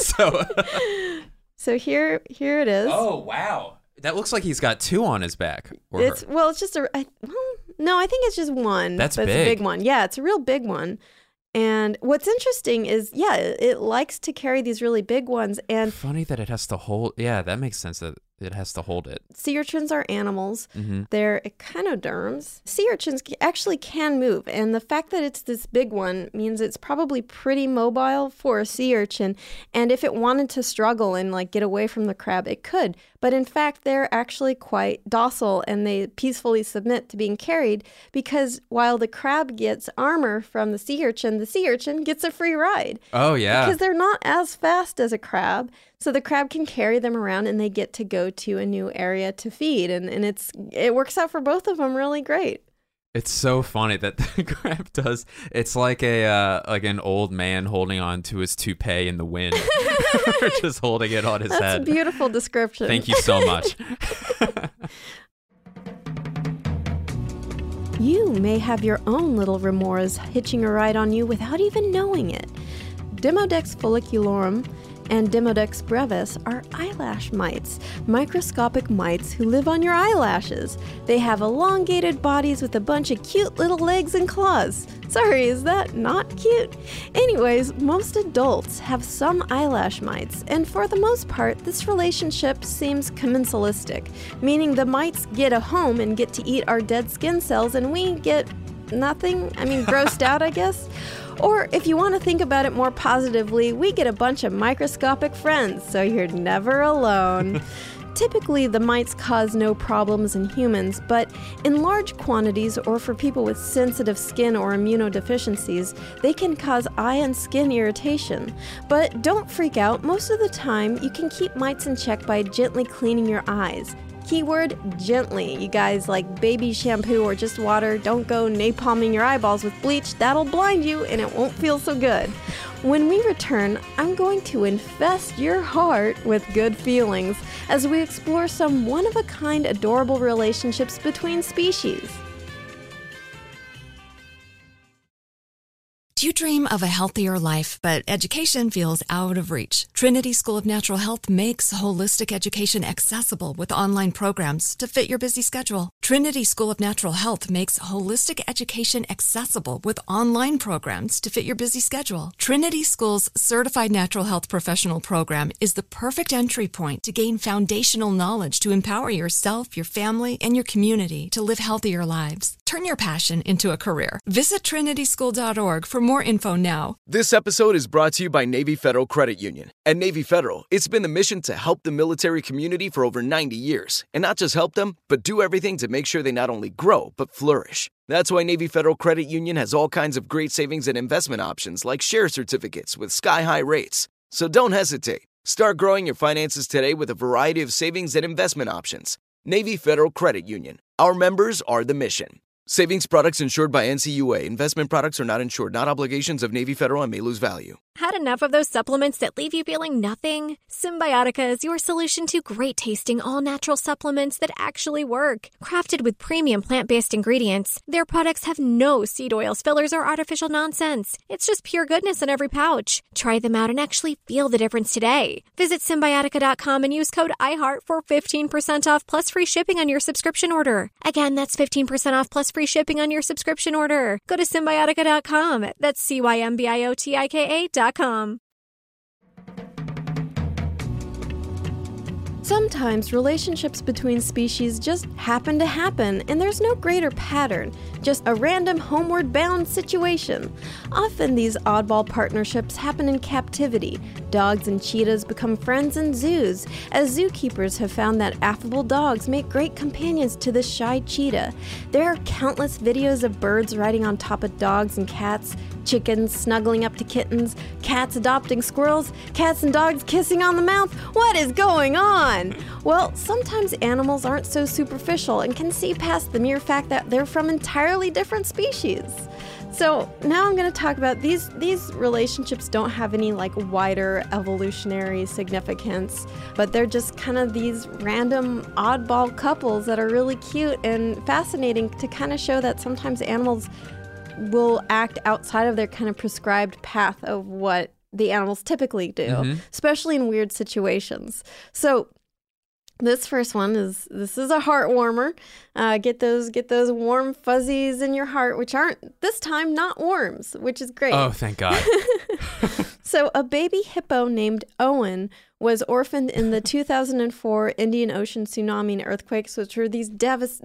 So here it is. Oh, wow. That looks like he's got 2 on his back. It's just no, I think it's just one. That's but big. It's a big one. Yeah, it's a real big one. And what's interesting is, it likes to carry these really big ones. And funny that it has to hold. Yeah, that makes sense that it has to hold it. Sea urchins are animals. Mm-hmm. They're echinoderms. Sea urchins actually can move. And the fact that it's this big one means it's probably pretty mobile for a sea urchin. And if it wanted to struggle and like get away from the crab, it could. But in fact, they're actually quite docile and they peacefully submit to being carried, because while the crab gets armor from the sea urchin gets a free ride. Oh, yeah. Because they're not as fast as a crab. So the crab can carry them around and they get to go to a new area to feed. And it works out for both of them really great. It's so funny that the crab does. It's like an old man holding on to his toupee in the wind, or just holding it on his head. That's a beautiful description. Thank you so much. You may have your own little remoras hitching a ride on you without even knowing it. Demodex folliculorum and Demodex brevis are eyelash mites, microscopic mites who live on your eyelashes. They have elongated bodies with a bunch of cute little legs and claws. Sorry, is that not cute? Anyways, most adults have some eyelash mites, and for the most part, this relationship seems commensalistic, meaning the mites get a home and get to eat our dead skin cells, and we get nothing. Grossed out, I guess. Or if you want to think about it more positively, we get a bunch of microscopic friends, so you're never alone. Typically, the mites cause no problems in humans, but in large quantities or for people with sensitive skin or immunodeficiencies, they can cause eye and skin irritation. But don't freak out. Most of the time, you can keep mites in check by gently cleaning your eyes. Keyword, gently. You guys, like baby shampoo or just water. Don't go napalming your eyeballs with bleach. That'll blind you and it won't feel so good. When we return, I'm going to infest your heart with good feelings as we explore some one-of-a-kind adorable relationships between species. Do you dream of a healthier life, but education feels out of reach? Trinity School of Natural Health makes holistic education accessible with online programs to fit your busy schedule. Trinity School of Natural Health makes holistic education accessible with online programs to fit your busy schedule. Trinity School's Certified Natural Health Professional Program is the perfect entry point to gain foundational knowledge to empower yourself, your family, and your community to live healthier lives. Turn your passion into a career. Visit trinityschool.org for more info now. This episode is brought to you by Navy Federal Credit Union. At Navy Federal, it's been the mission to help the military community for over 90 years. And not just help them, but do everything to make sure they not only grow, but flourish. That's why Navy Federal Credit Union has all kinds of great savings and investment options like share certificates with sky-high rates. So don't hesitate. Start growing your finances today with a variety of savings and investment options. Navy Federal Credit Union. Our members are the mission. Savings products insured by NCUA. Investment products are not insured, not obligations of Navy Federal and may lose value. Had enough of those supplements that leave you feeling nothing? Symbiotica is your solution to great-tasting, all-natural supplements that actually work. Crafted with premium plant-based ingredients, their products have no seed oils, fillers, or artificial nonsense. It's just pure goodness in every pouch. Try them out and actually feel the difference today. Visit Symbiotica.com and use code IHEART for 15% off plus free shipping on your subscription order. Again, that's 15% off plus free shipping on your subscription order. Go to Symbiotica.com. That's CYMBIOTIKA.com. Sometimes relationships between species just happen to happen, and there's no greater pattern, just a random homeward-bound situation. Often these oddball partnerships happen in captivity. Dogs and cheetahs become friends in zoos, as zookeepers have found that affable dogs make great companions to the shy cheetah. There are countless videos of birds riding on top of dogs and cats, chickens snuggling up to kittens, cats adopting squirrels, cats and dogs kissing on the mouth. What is going on? Well, sometimes animals aren't so superficial and can see past the mere fact that they're from entirely different species. So now I'm going to talk about these relationships don't have any wider evolutionary significance, but they're just kind of these random oddball couples that are really cute and fascinating to kind of show that sometimes animals will act outside of their kind of prescribed path of what the animals typically do, especially in weird situations. So This first one is a heart warmer. Get those warm fuzzies in your heart, which aren't this time not worms, which is great. Oh, thank God. So a baby hippo named Owen was orphaned in the 2004 Indian Ocean tsunami and earthquakes, which were this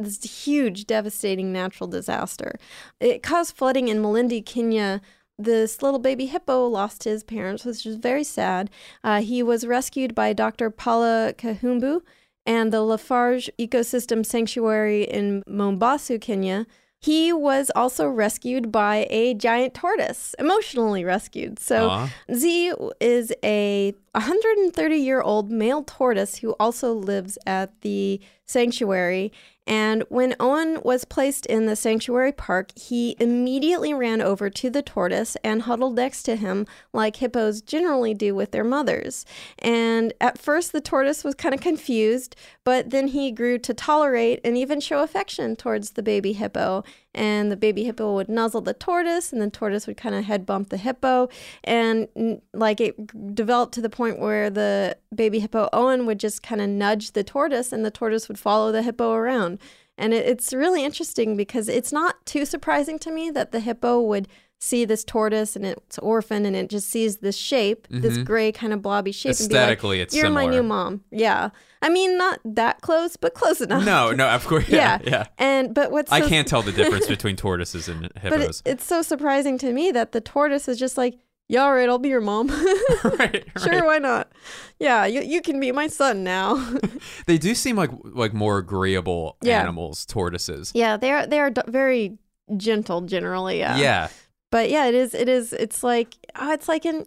huge, devastating natural disaster. It caused flooding in Malindi, Kenya. This little baby hippo lost his parents, which was very sad. He was rescued by Dr. Paula Kahumbu and the Lafarge Ecosystem Sanctuary in Mombasa, Kenya. He was also rescued by a giant tortoise, emotionally rescued. So Z is a 130-year-old male tortoise who also lives at the sanctuary. And when Owen was placed in the sanctuary park, he immediately ran over to the tortoise and huddled next to him like hippos generally do with their mothers. And at first, the tortoise was kind of confused, but then he grew to tolerate and even show affection towards the baby hippo. And the baby hippo would nuzzle the tortoise, and the tortoise would kind of head bump the hippo. And like it developed to the point where the baby hippo Owen would just kind of nudge the tortoise, and the tortoise would follow the hippo around. And it's really interesting because it's not too surprising to me that the hippo would see this tortoise and it's orphaned and it just sees this shape, this gray kind of blobby shape. Aesthetically, and be like, it's you're similar. my new mom. Yeah. I mean, not that close, but close enough. No, of course. Yeah. But what's I can't tell the difference between tortoises and hippos. But it's so surprising to me that the tortoise is just like, yeah, all right, I'll be your mom. Right. Sure, why not? Yeah, you can be my son now. They do seem like more agreeable animals, tortoises. Yeah, they are very gentle generally. Yeah. But yeah, it's like in,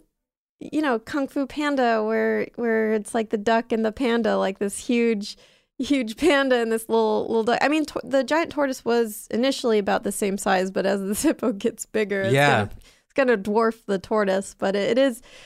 Kung Fu Panda where it's like the duck and the panda, like this huge panda and this little duck. I mean, the giant tortoise was initially about the same size, but as the hippo gets bigger, it's gonna dwarf the tortoise. But I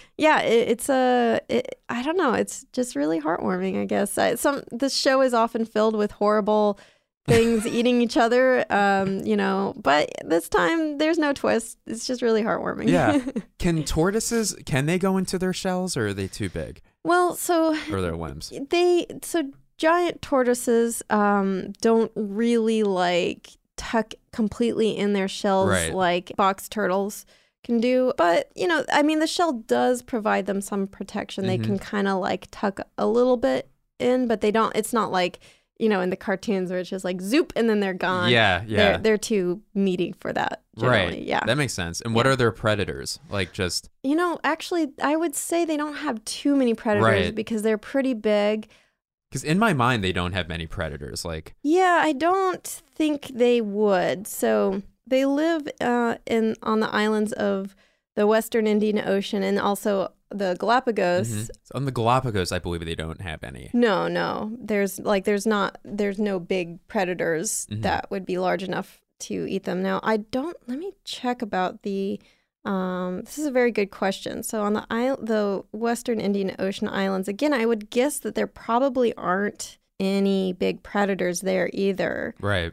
don't know. It's just really heartwarming, I guess. This show is often filled with horrible things eating each other, but this time there's no twist. It's just really heartwarming. Yeah. Can tortoises, they go into their shells, or are they too big? Well, or their limbs? Giant tortoises don't really tuck completely in their shells like box turtles can do. But, the shell does provide them some protection. They can kind of tuck a little bit in, but they don't, it's not like, in the cartoons where it's just like zoop and then they're gone. Yeah. They're too meaty for that generally. Right. Yeah. That makes sense. And what are their predators? Actually, I would say they don't have too many predators because they're pretty big. Because in my mind, they don't have many predators. Yeah, I don't think they would. So they live on the islands of the Western Indian Ocean and also the Galapagos. So on the Galapagos, I believe they don't have any. No. There's no big predators that would be large enough to eat them. Now, let me check about the, this is a very good question. So on the Western Indian Ocean islands, again, I would guess that there probably aren't any big predators there either. Right.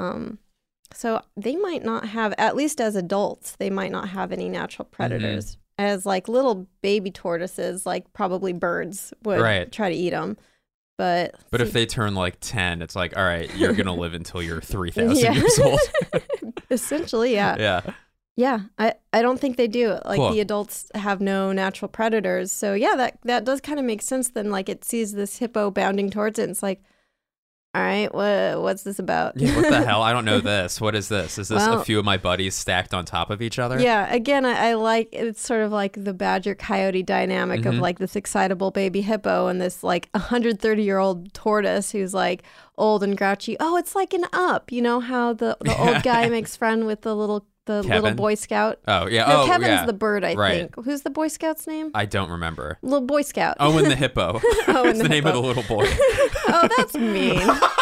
So they might not have, at least as adults, they might not have any natural predators. As little baby tortoises, probably birds would try to eat them. But if they turn 10, it's all right, you're going to live until you're 3,000 years old. Essentially, yeah. Yeah, I don't think they do. Cool. The adults have no natural predators. So yeah, that does kind of make sense then. It sees this hippo bounding towards it and it's like, all right, what's this about? Yeah, what the hell? I don't know this. What is this? Is this a few of my buddies stacked on top of each other? Yeah, again, I like, it's sort of like the badger-coyote dynamic of this excitable baby hippo and this 130-year-old tortoise who's old and grouchy. Oh, it's like an Up. You know how the old guy makes friend with the little Boy Scout? Oh, yeah. No, Kevin's the bird, I think. Who's the Boy Scout's name? I don't remember. Little Boy Scout. Owen the hippo. That's the name of the little boy. Oh, that's mean.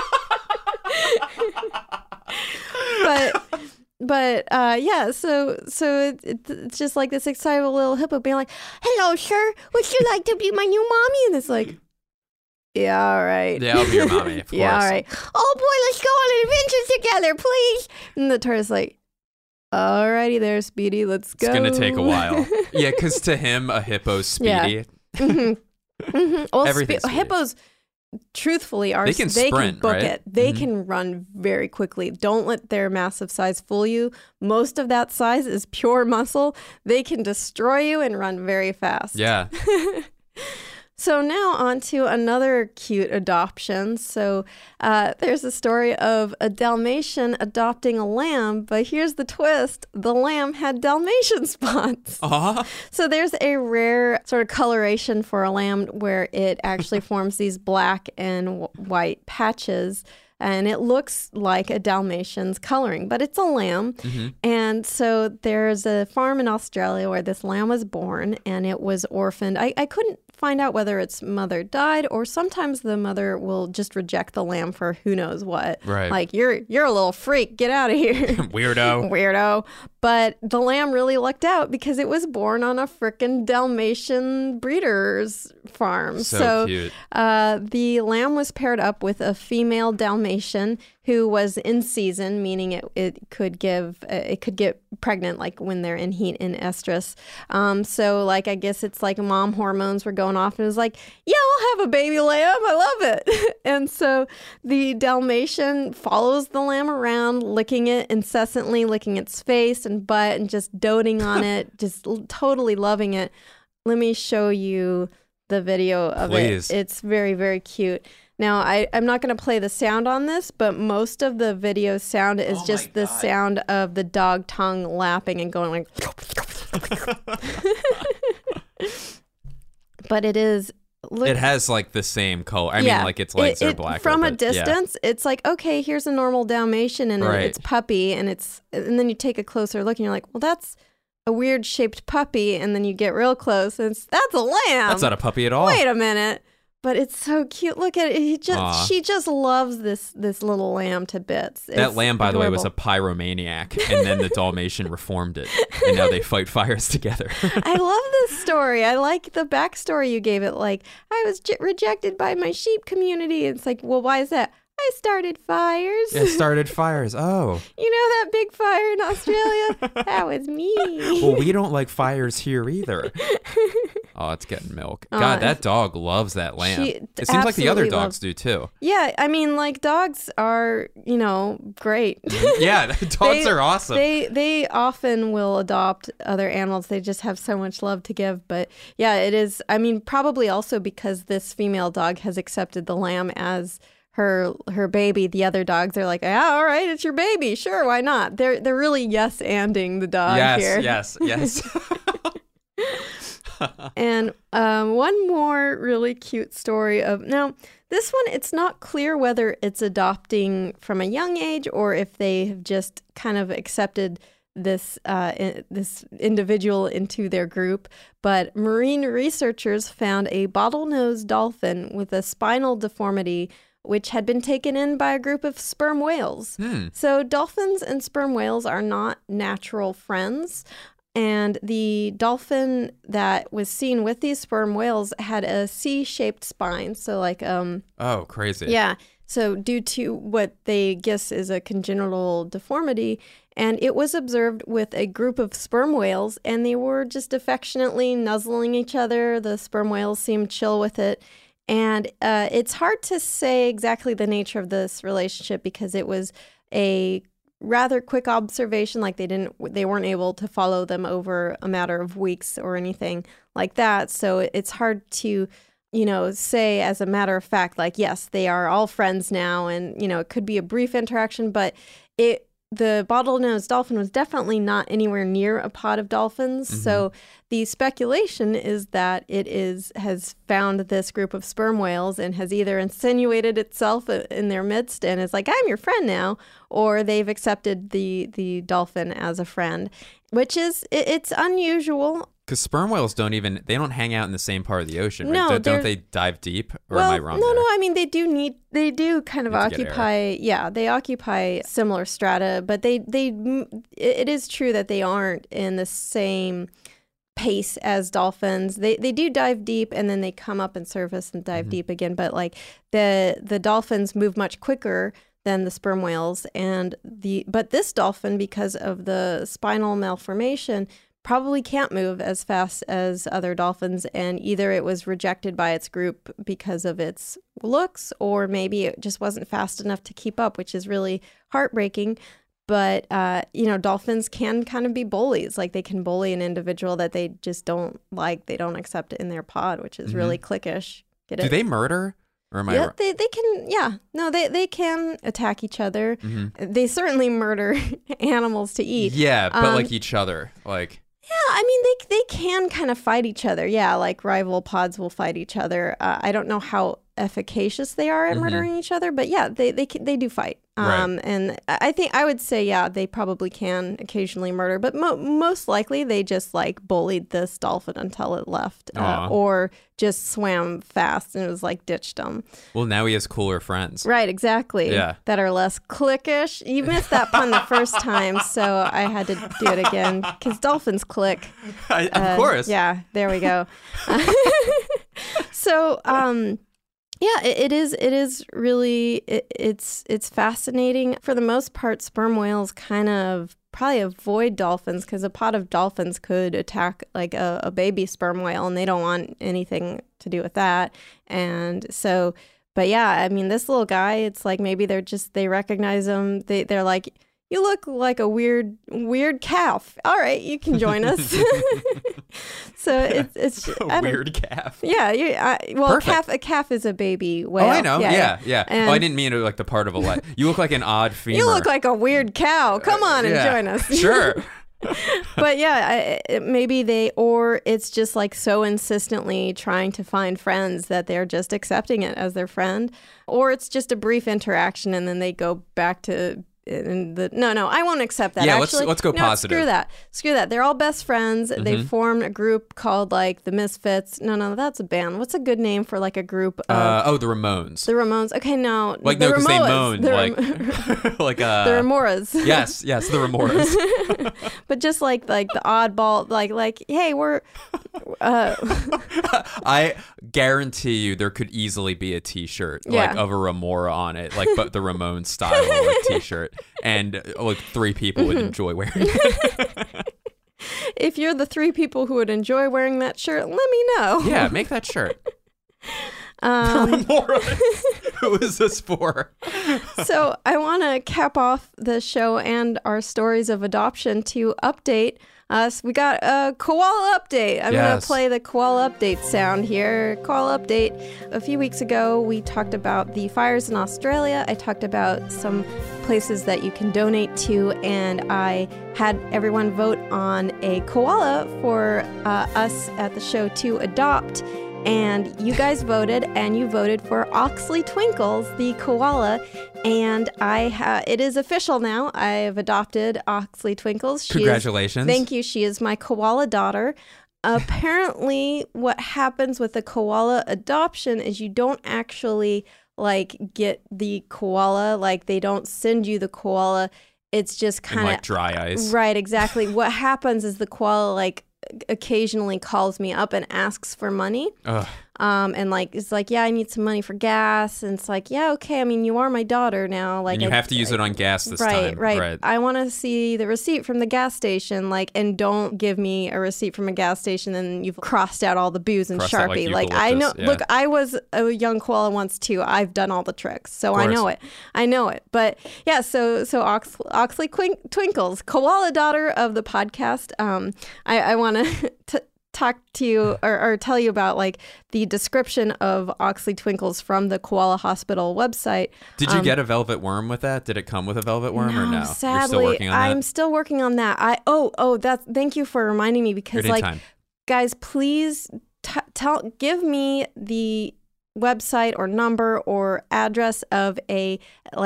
Yeah, so it's just this excitable little hippo being like, hello, sir, would you like to be my new mommy? And it's like, yeah, all right. Yeah, I'll be your mommy, of course. Yeah, all right. Oh, boy, let's go on an adventure together, please. And the tortoise alrighty there, Speedy, let's go. It's going to take a while. Yeah, because to him, a hippo's speedy. Yeah. Well, Everything's speedy. Hippos, truthfully they can book right? it. They can run very quickly. Don't let their massive size fool you. Most of that size is pure muscle. They can destroy you and run very fast. Yeah. So now on to another cute adoption. So there's a story of a Dalmatian adopting a lamb, but here's the twist. The lamb had Dalmatian spots. So there's a rare sort of coloration for a lamb where it actually forms these black and white patches. And it looks like a Dalmatian's coloring, but it's a lamb. And so there's a farm in Australia where this lamb was born and it was orphaned. I couldn't find out whether its mother died or sometimes the mother will just reject the lamb for who knows what. Right. Like, you're a little freak. Get out of here. Weirdo. But the lamb really lucked out because it was born on a frickin' Dalmatian breeder's farm. So cute. The lamb was paired up with a female Dalmatian who was in season, meaning it could get pregnant like when they're in heat and estrus. So like I guess it's like mom hormones were going off and it was like, yeah, I'll have a baby lamb. I love it. And so the Dalmatian follows the lamb around, licking it incessantly, licking its face and butt and just doting on it, just totally loving it. Let me show you the video of Please. it. It's very, very cute. Now, I'm not going to play the sound on this, but most of the video sound is just the sound of the dog tongue lapping and going like... But it is... It has like the same color. I mean, like its legs are blacker. From a distance, it's like, okay, here's a normal Dalmatian and it's puppy. And then you take a closer look and you're like, well, that's a weird shaped puppy. And then you get real close and that's a lamb. That's not a puppy at all. Wait a minute. But it's so cute. Look at it. She just loves this little lamb to bits. That lamb, by the way, was a pyromaniac, and then the Dalmatian reformed it, and now they fight fires together. I love this story. I like the backstory you gave it. Like, I was rejected by my sheep community. It's like, well, why is that? I started fires. It started fires. Oh. You know that big fire in Australia? That was me. Well, we don't like fires here either. Oh, it's getting milk. God, that dog loves that lamb. It seems like the other dogs do too. Yeah, I mean, like dogs are, great. Yeah, dogs are awesome. They often will adopt other animals. They just have so much love to give. But yeah, it is. I mean, probably also because this female dog has accepted the lamb as her baby. The other dogs are like, all right, it's your baby. Sure, why not? They're really yes-anding the dog here. Yes. And one more really cute story now, this one, it's not clear whether it's adopting from a young age or if they have just kind of accepted this individual into their group. But marine researchers found a bottlenose dolphin with a spinal deformity which had been taken in by a group of sperm whales. So dolphins and sperm whales are not natural friends. And the dolphin that was seen with these sperm whales had a C-shaped spine. So like... oh, crazy. Yeah. So due to what they guess is a congenital deformity, and it was observed with a group of sperm whales, and they were just affectionately nuzzling each other. The sperm whales seemed chill with it. And it's hard to say exactly the nature of this relationship because it was a rather quick observation. Like they weren't able to follow them over a matter of weeks or anything like that. So it's hard to, say as a matter of fact, like, yes, they are all friends now. And, it could be a brief interaction, but the bottlenose dolphin was definitely not anywhere near a pod of dolphins. Mm-hmm. So the speculation is that it has found this group of sperm whales and has either insinuated itself in their midst and is like, I'm your friend now, or they've accepted the dolphin as a friend, which is, it's unusual. Because sperm whales don't hang out in the same part of the ocean, right? No, don't they dive deep? Or well, am I wrong No, there? I mean, they do kind of occupy, they occupy similar strata, but it is true that they aren't in the same pace as dolphins. They do dive deep and then they come up and surface and dive deep again, but like the dolphins move much quicker than the sperm whales, but this dolphin, because of the spinal malformation, probably can't move as fast as other dolphins, and either it was rejected by its group because of its looks, or maybe it just wasn't fast enough to keep up, which is really heartbreaking. But, dolphins can kind of be bullies. Like, they can bully an individual that they just don't like. They don't accept it in their pod, which is really cliquish. Get it? Do they murder? Or am I Yeah, they can. Yeah, no, they can attack each other. They certainly murder animals to eat. Yeah, but like each other, like. Yeah, I mean, they can kind of fight each other. Yeah, like rival pods will fight each other. I don't know how efficacious they are at murdering each other, but yeah, they do fight. Right. And I would say, yeah, they probably can occasionally murder, but most likely they just like bullied this dolphin until it left, or just swam fast and it was like ditched them. Well, now he has cooler friends. Right, exactly. Yeah. That are less cliquish. You missed that pun the first time, so I had to do it again because dolphins click. Of course. Yeah, there we go. So, yeah, it is really, it's fascinating. For the most part, sperm whales kind of probably avoid dolphins because a pod of dolphins could attack like a baby sperm whale, and they don't want anything to do with that. And so, but yeah, I mean, this little guy, it's like maybe they recognize him. They're like, you look like a weird calf. All right, you can join us. So it's a weird calf. Yeah, a calf is a baby whale. Oh, I know. Yeah. And I didn't mean it like the part of a leg. You look like an odd femur. You look like a weird cow. Come on and join us. Sure. But yeah, maybe it's just like so insistently trying to find friends that they're just accepting it as their friend, or it's just a brief interaction and then they go back to. No, I won't accept that. Yeah, actually, let's go positive. Screw that. They're all best friends. They formed a group called like the Misfits. No, that's a band. What's a good name for like a group? The Ramones. The Ramones. Okay, no. Like no, because they moan like the Remoras. Yes, the Remoras. But just like the oddball, like hey, we're. I guarantee you, there could easily be a T-shirt like of a Remora on it, like but the Ramones style like T-shirt. And like 3 people would enjoy wearing it. If you're the 3 people who would enjoy wearing that shirt, let me know. Yeah, make that shirt. Who is this for? So I want to cap off the show and our stories of adoption to update us. We got a koala update. I'm going to play the koala update sound here. Koala update. A few weeks ago, we talked about the fires in Australia. I talked about some places that you can donate to, and I had everyone vote on a koala for us at the show to adopt. And you guys voted, and you voted for Oxley Twinkles, the koala. And it is official now. I have adopted Oxley Twinkles. Congratulations. Thank you. She is my koala daughter. Apparently, what happens with a koala adoption is you don't actually like get the koala. Like they don't send you the koala. It's just kind of like dry ice. Right, exactly. What happens is the koala like occasionally calls me up and asks for money. And like it's like, yeah, I need some money for gas. And it's like, yeah, okay. I mean, you are my daughter now. Like, and you have to use it on gas this time. Right. I want to see the receipt from the gas station. Like, and don't give me a receipt from a gas station and you've crossed out all the booze and Sharpie. Like I know. Yeah. Look, I was a young koala once too. I've done all the tricks, so I know it. But yeah, so Oxley Twinkles, koala daughter of the podcast. I want to talk to you or tell you about like the description of Oxley Twinkles from the Koala Hospital website. Did you get a velvet worm with that? Did it come with a velvet worm or no? Sadly, you're still working on that? I'm still working on that. Thank you for reminding me because guys, please give me the website or number or address of an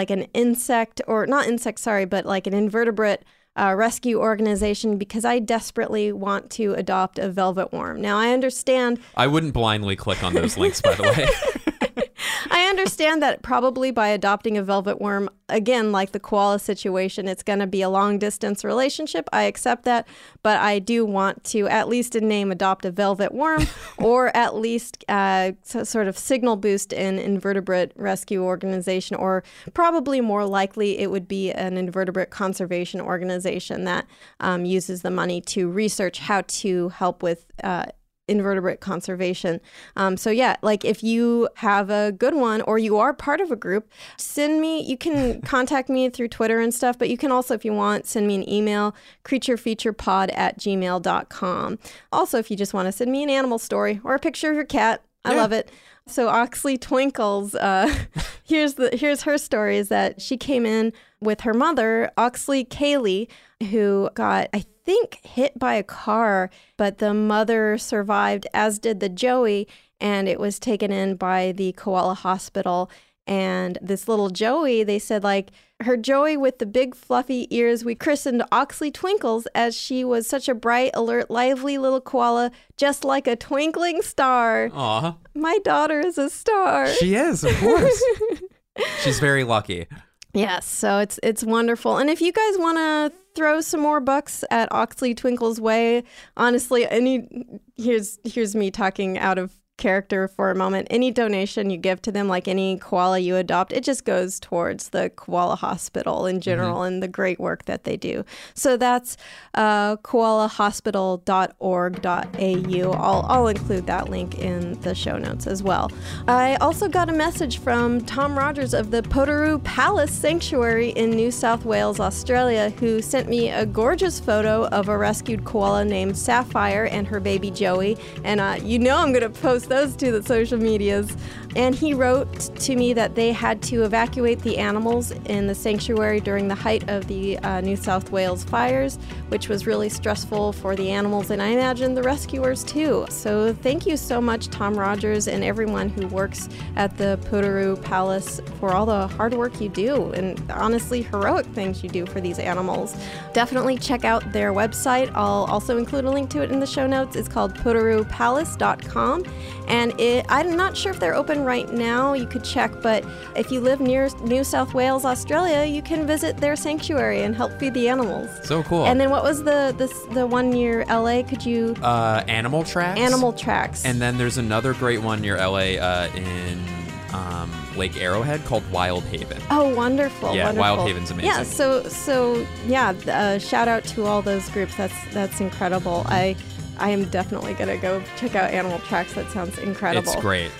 insect or not insect, sorry, but like an invertebrate rescue organization because I desperately want to adopt a velvet worm. Now, I understand. I wouldn't blindly click on those links, by the way. I understand that probably by adopting a velvet worm, again, like the koala situation, it's going to be a long distance relationship. I accept that, but I do want to, at least in name, adopt a velvet worm, or at least sort of signal boost an invertebrate rescue organization, or probably more likely it would be an invertebrate conservation organization that uses the money to research how to help with invertebrate conservation. So yeah, like if you have a good one or you are part of a group, you can contact me through Twitter and stuff, but you can also, if you want, send me an email, creaturefeaturepod@gmail.com. Also, if you just want to send me an animal story or a picture of your cat, I love it. So Oxley Twinkles, here's her story, is that she came in with her mother, Oxley Kaylee, who got, I think, hit by a car, but the mother survived, as did the Joey, and it was taken in by the koala hospital. And this little Joey, they said, like, her Joey with the big fluffy ears, we christened Oxley Twinkles, as she was such a bright, alert, lively little koala, just like a twinkling star. Aw. My daughter is a star. She is, of course. She's very lucky. Yes, so it's wonderful. And if you guys want to throw some more bucks at Oxley Twinkle's way, honestly, here's me talking out of character for a moment. Any donation you give to them, like any koala you adopt, it just goes towards the koala hospital in general and the great work that they do. So that's koalahospital.org.au. I'll include that link in the show notes as well. I also got a message from Tom Rogers of the Potoroo Palace Sanctuary in New South Wales, Australia, who sent me a gorgeous photo of a rescued koala named Sapphire and her baby Joey. And I'm going to post those to the social medias. And he wrote to me that they had to evacuate the animals in the sanctuary during the height of the New South Wales fires, which was really stressful for the animals, and I imagine the rescuers too. So thank you so much, Tom Rogers, and everyone who works at the Potoroo Palace for all the hard work you do, and honestly heroic things you do for these animals. Definitely check out their website. I'll also include a link to it in the show notes. It's called PotorooPalace.com, and I'm not sure if they're open right now. You could check, but if you live near New South Wales, Australia, you can visit their sanctuary and help feed the animals. So cool. And then what was the one near LA? Could you? Animal Tracks. Animal Tracks. And then there's another great one near LA in Lake Arrowhead called Wild Haven. Oh, wonderful! Yeah, wonderful. Wild Haven's amazing. Yeah, so shout out to all those groups. That's incredible. I am definitely gonna go check out Animal Tracks. That sounds incredible. It's great.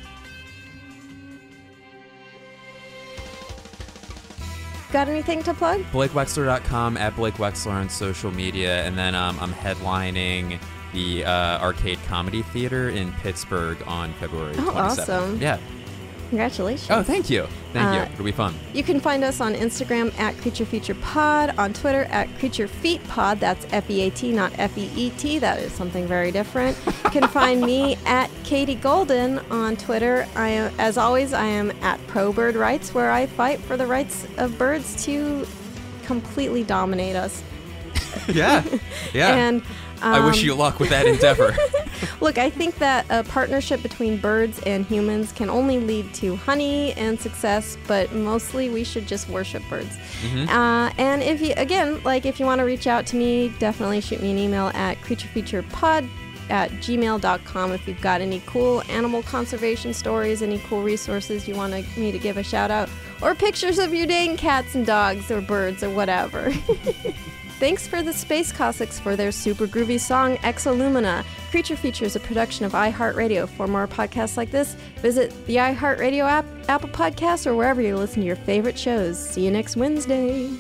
Got anything to plug? BlakeWexler.com, at Blake Wexler on social media, and then I'm headlining the Arcade Comedy Theater in Pittsburgh on February 27th. Awesome. Yeah. Congratulations. Oh, thank you. Thank you. It'll be fun. You can find us on Instagram at CreatureFeaturePod, on Twitter at CreatureFeetPod. That's F-E-A-T, not F-E-E-T. That is something very different. You can find me at Katie Golden on Twitter. As always, I am at Pro Bird Rights, where I fight for the rights of birds to completely dominate us. Yeah. And I wish you luck with that endeavor. Look, I think that a partnership between birds and humans can only lead to honey and success, but mostly we should just worship birds. Mm-hmm. And if you want to reach out to me, definitely shoot me an email at creaturefeaturepod@gmail.com if you've got any cool animal conservation stories, any cool resources you want me to give a shout out, or pictures of your dang cats and dogs or birds or whatever. Thanks for the Space Cossacks for their super groovy song, Exolumina. Creature Feature is a production of iHeartRadio. For more podcasts like this, visit the iHeartRadio app, Apple Podcasts, or wherever you listen to your favorite shows. See you next Wednesday.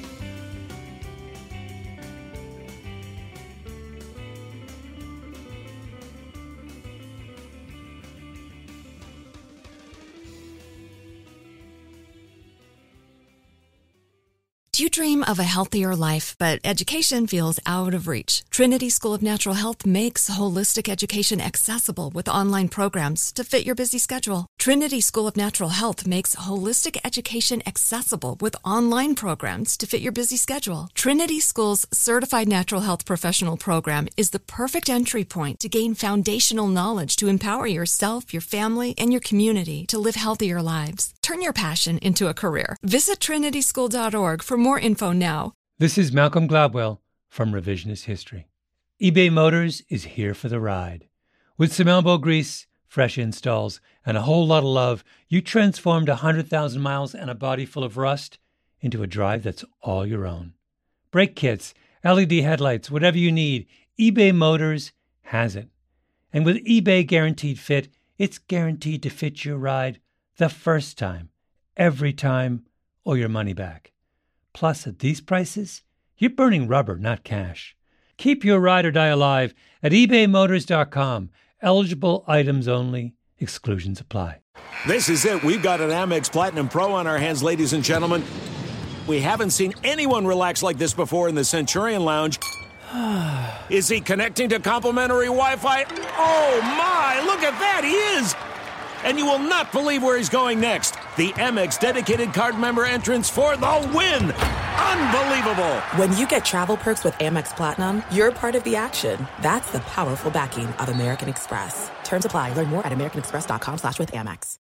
You dream of a healthier life, but education feels out of reach. Trinity School of Natural Health makes holistic education accessible with online programs to fit your busy schedule. Trinity School of Natural Health makes holistic education accessible with online programs to fit your busy schedule. Trinity School's Certified Natural Health Professional Program is the perfect entry point to gain foundational knowledge to empower yourself, your family, and your community to live healthier lives. Turn your passion into a career. Visit trinityschool.org for more info now. This is Malcolm Gladwell from Revisionist History. eBay Motors is here for the ride. With some elbow grease, fresh installs, and a whole lot of love, you transformed 100,000 miles and a body full of rust into a drive that's all your own. Brake kits, LED headlights, whatever you need, eBay Motors has it. And with eBay Guaranteed Fit, it's guaranteed to fit your ride the first time, every time, or your money back. Plus, at these prices, you're burning rubber, not cash. Keep your ride or die alive at ebaymotors.com. Eligible items only. Exclusions apply. This is it. We've got an Amex Platinum Pro on our hands, ladies and gentlemen. We haven't seen anyone relax like this before in the Centurion Lounge. Is he connecting to complimentary Wi-Fi? Oh, my! Look at that! He is! And you will not believe where he's going next. The Amex dedicated card member entrance for the win. Unbelievable. When you get travel perks with Amex Platinum, you're part of the action. That's the powerful backing of American Express. Terms apply. Learn more at americanexpress.com/withAmex.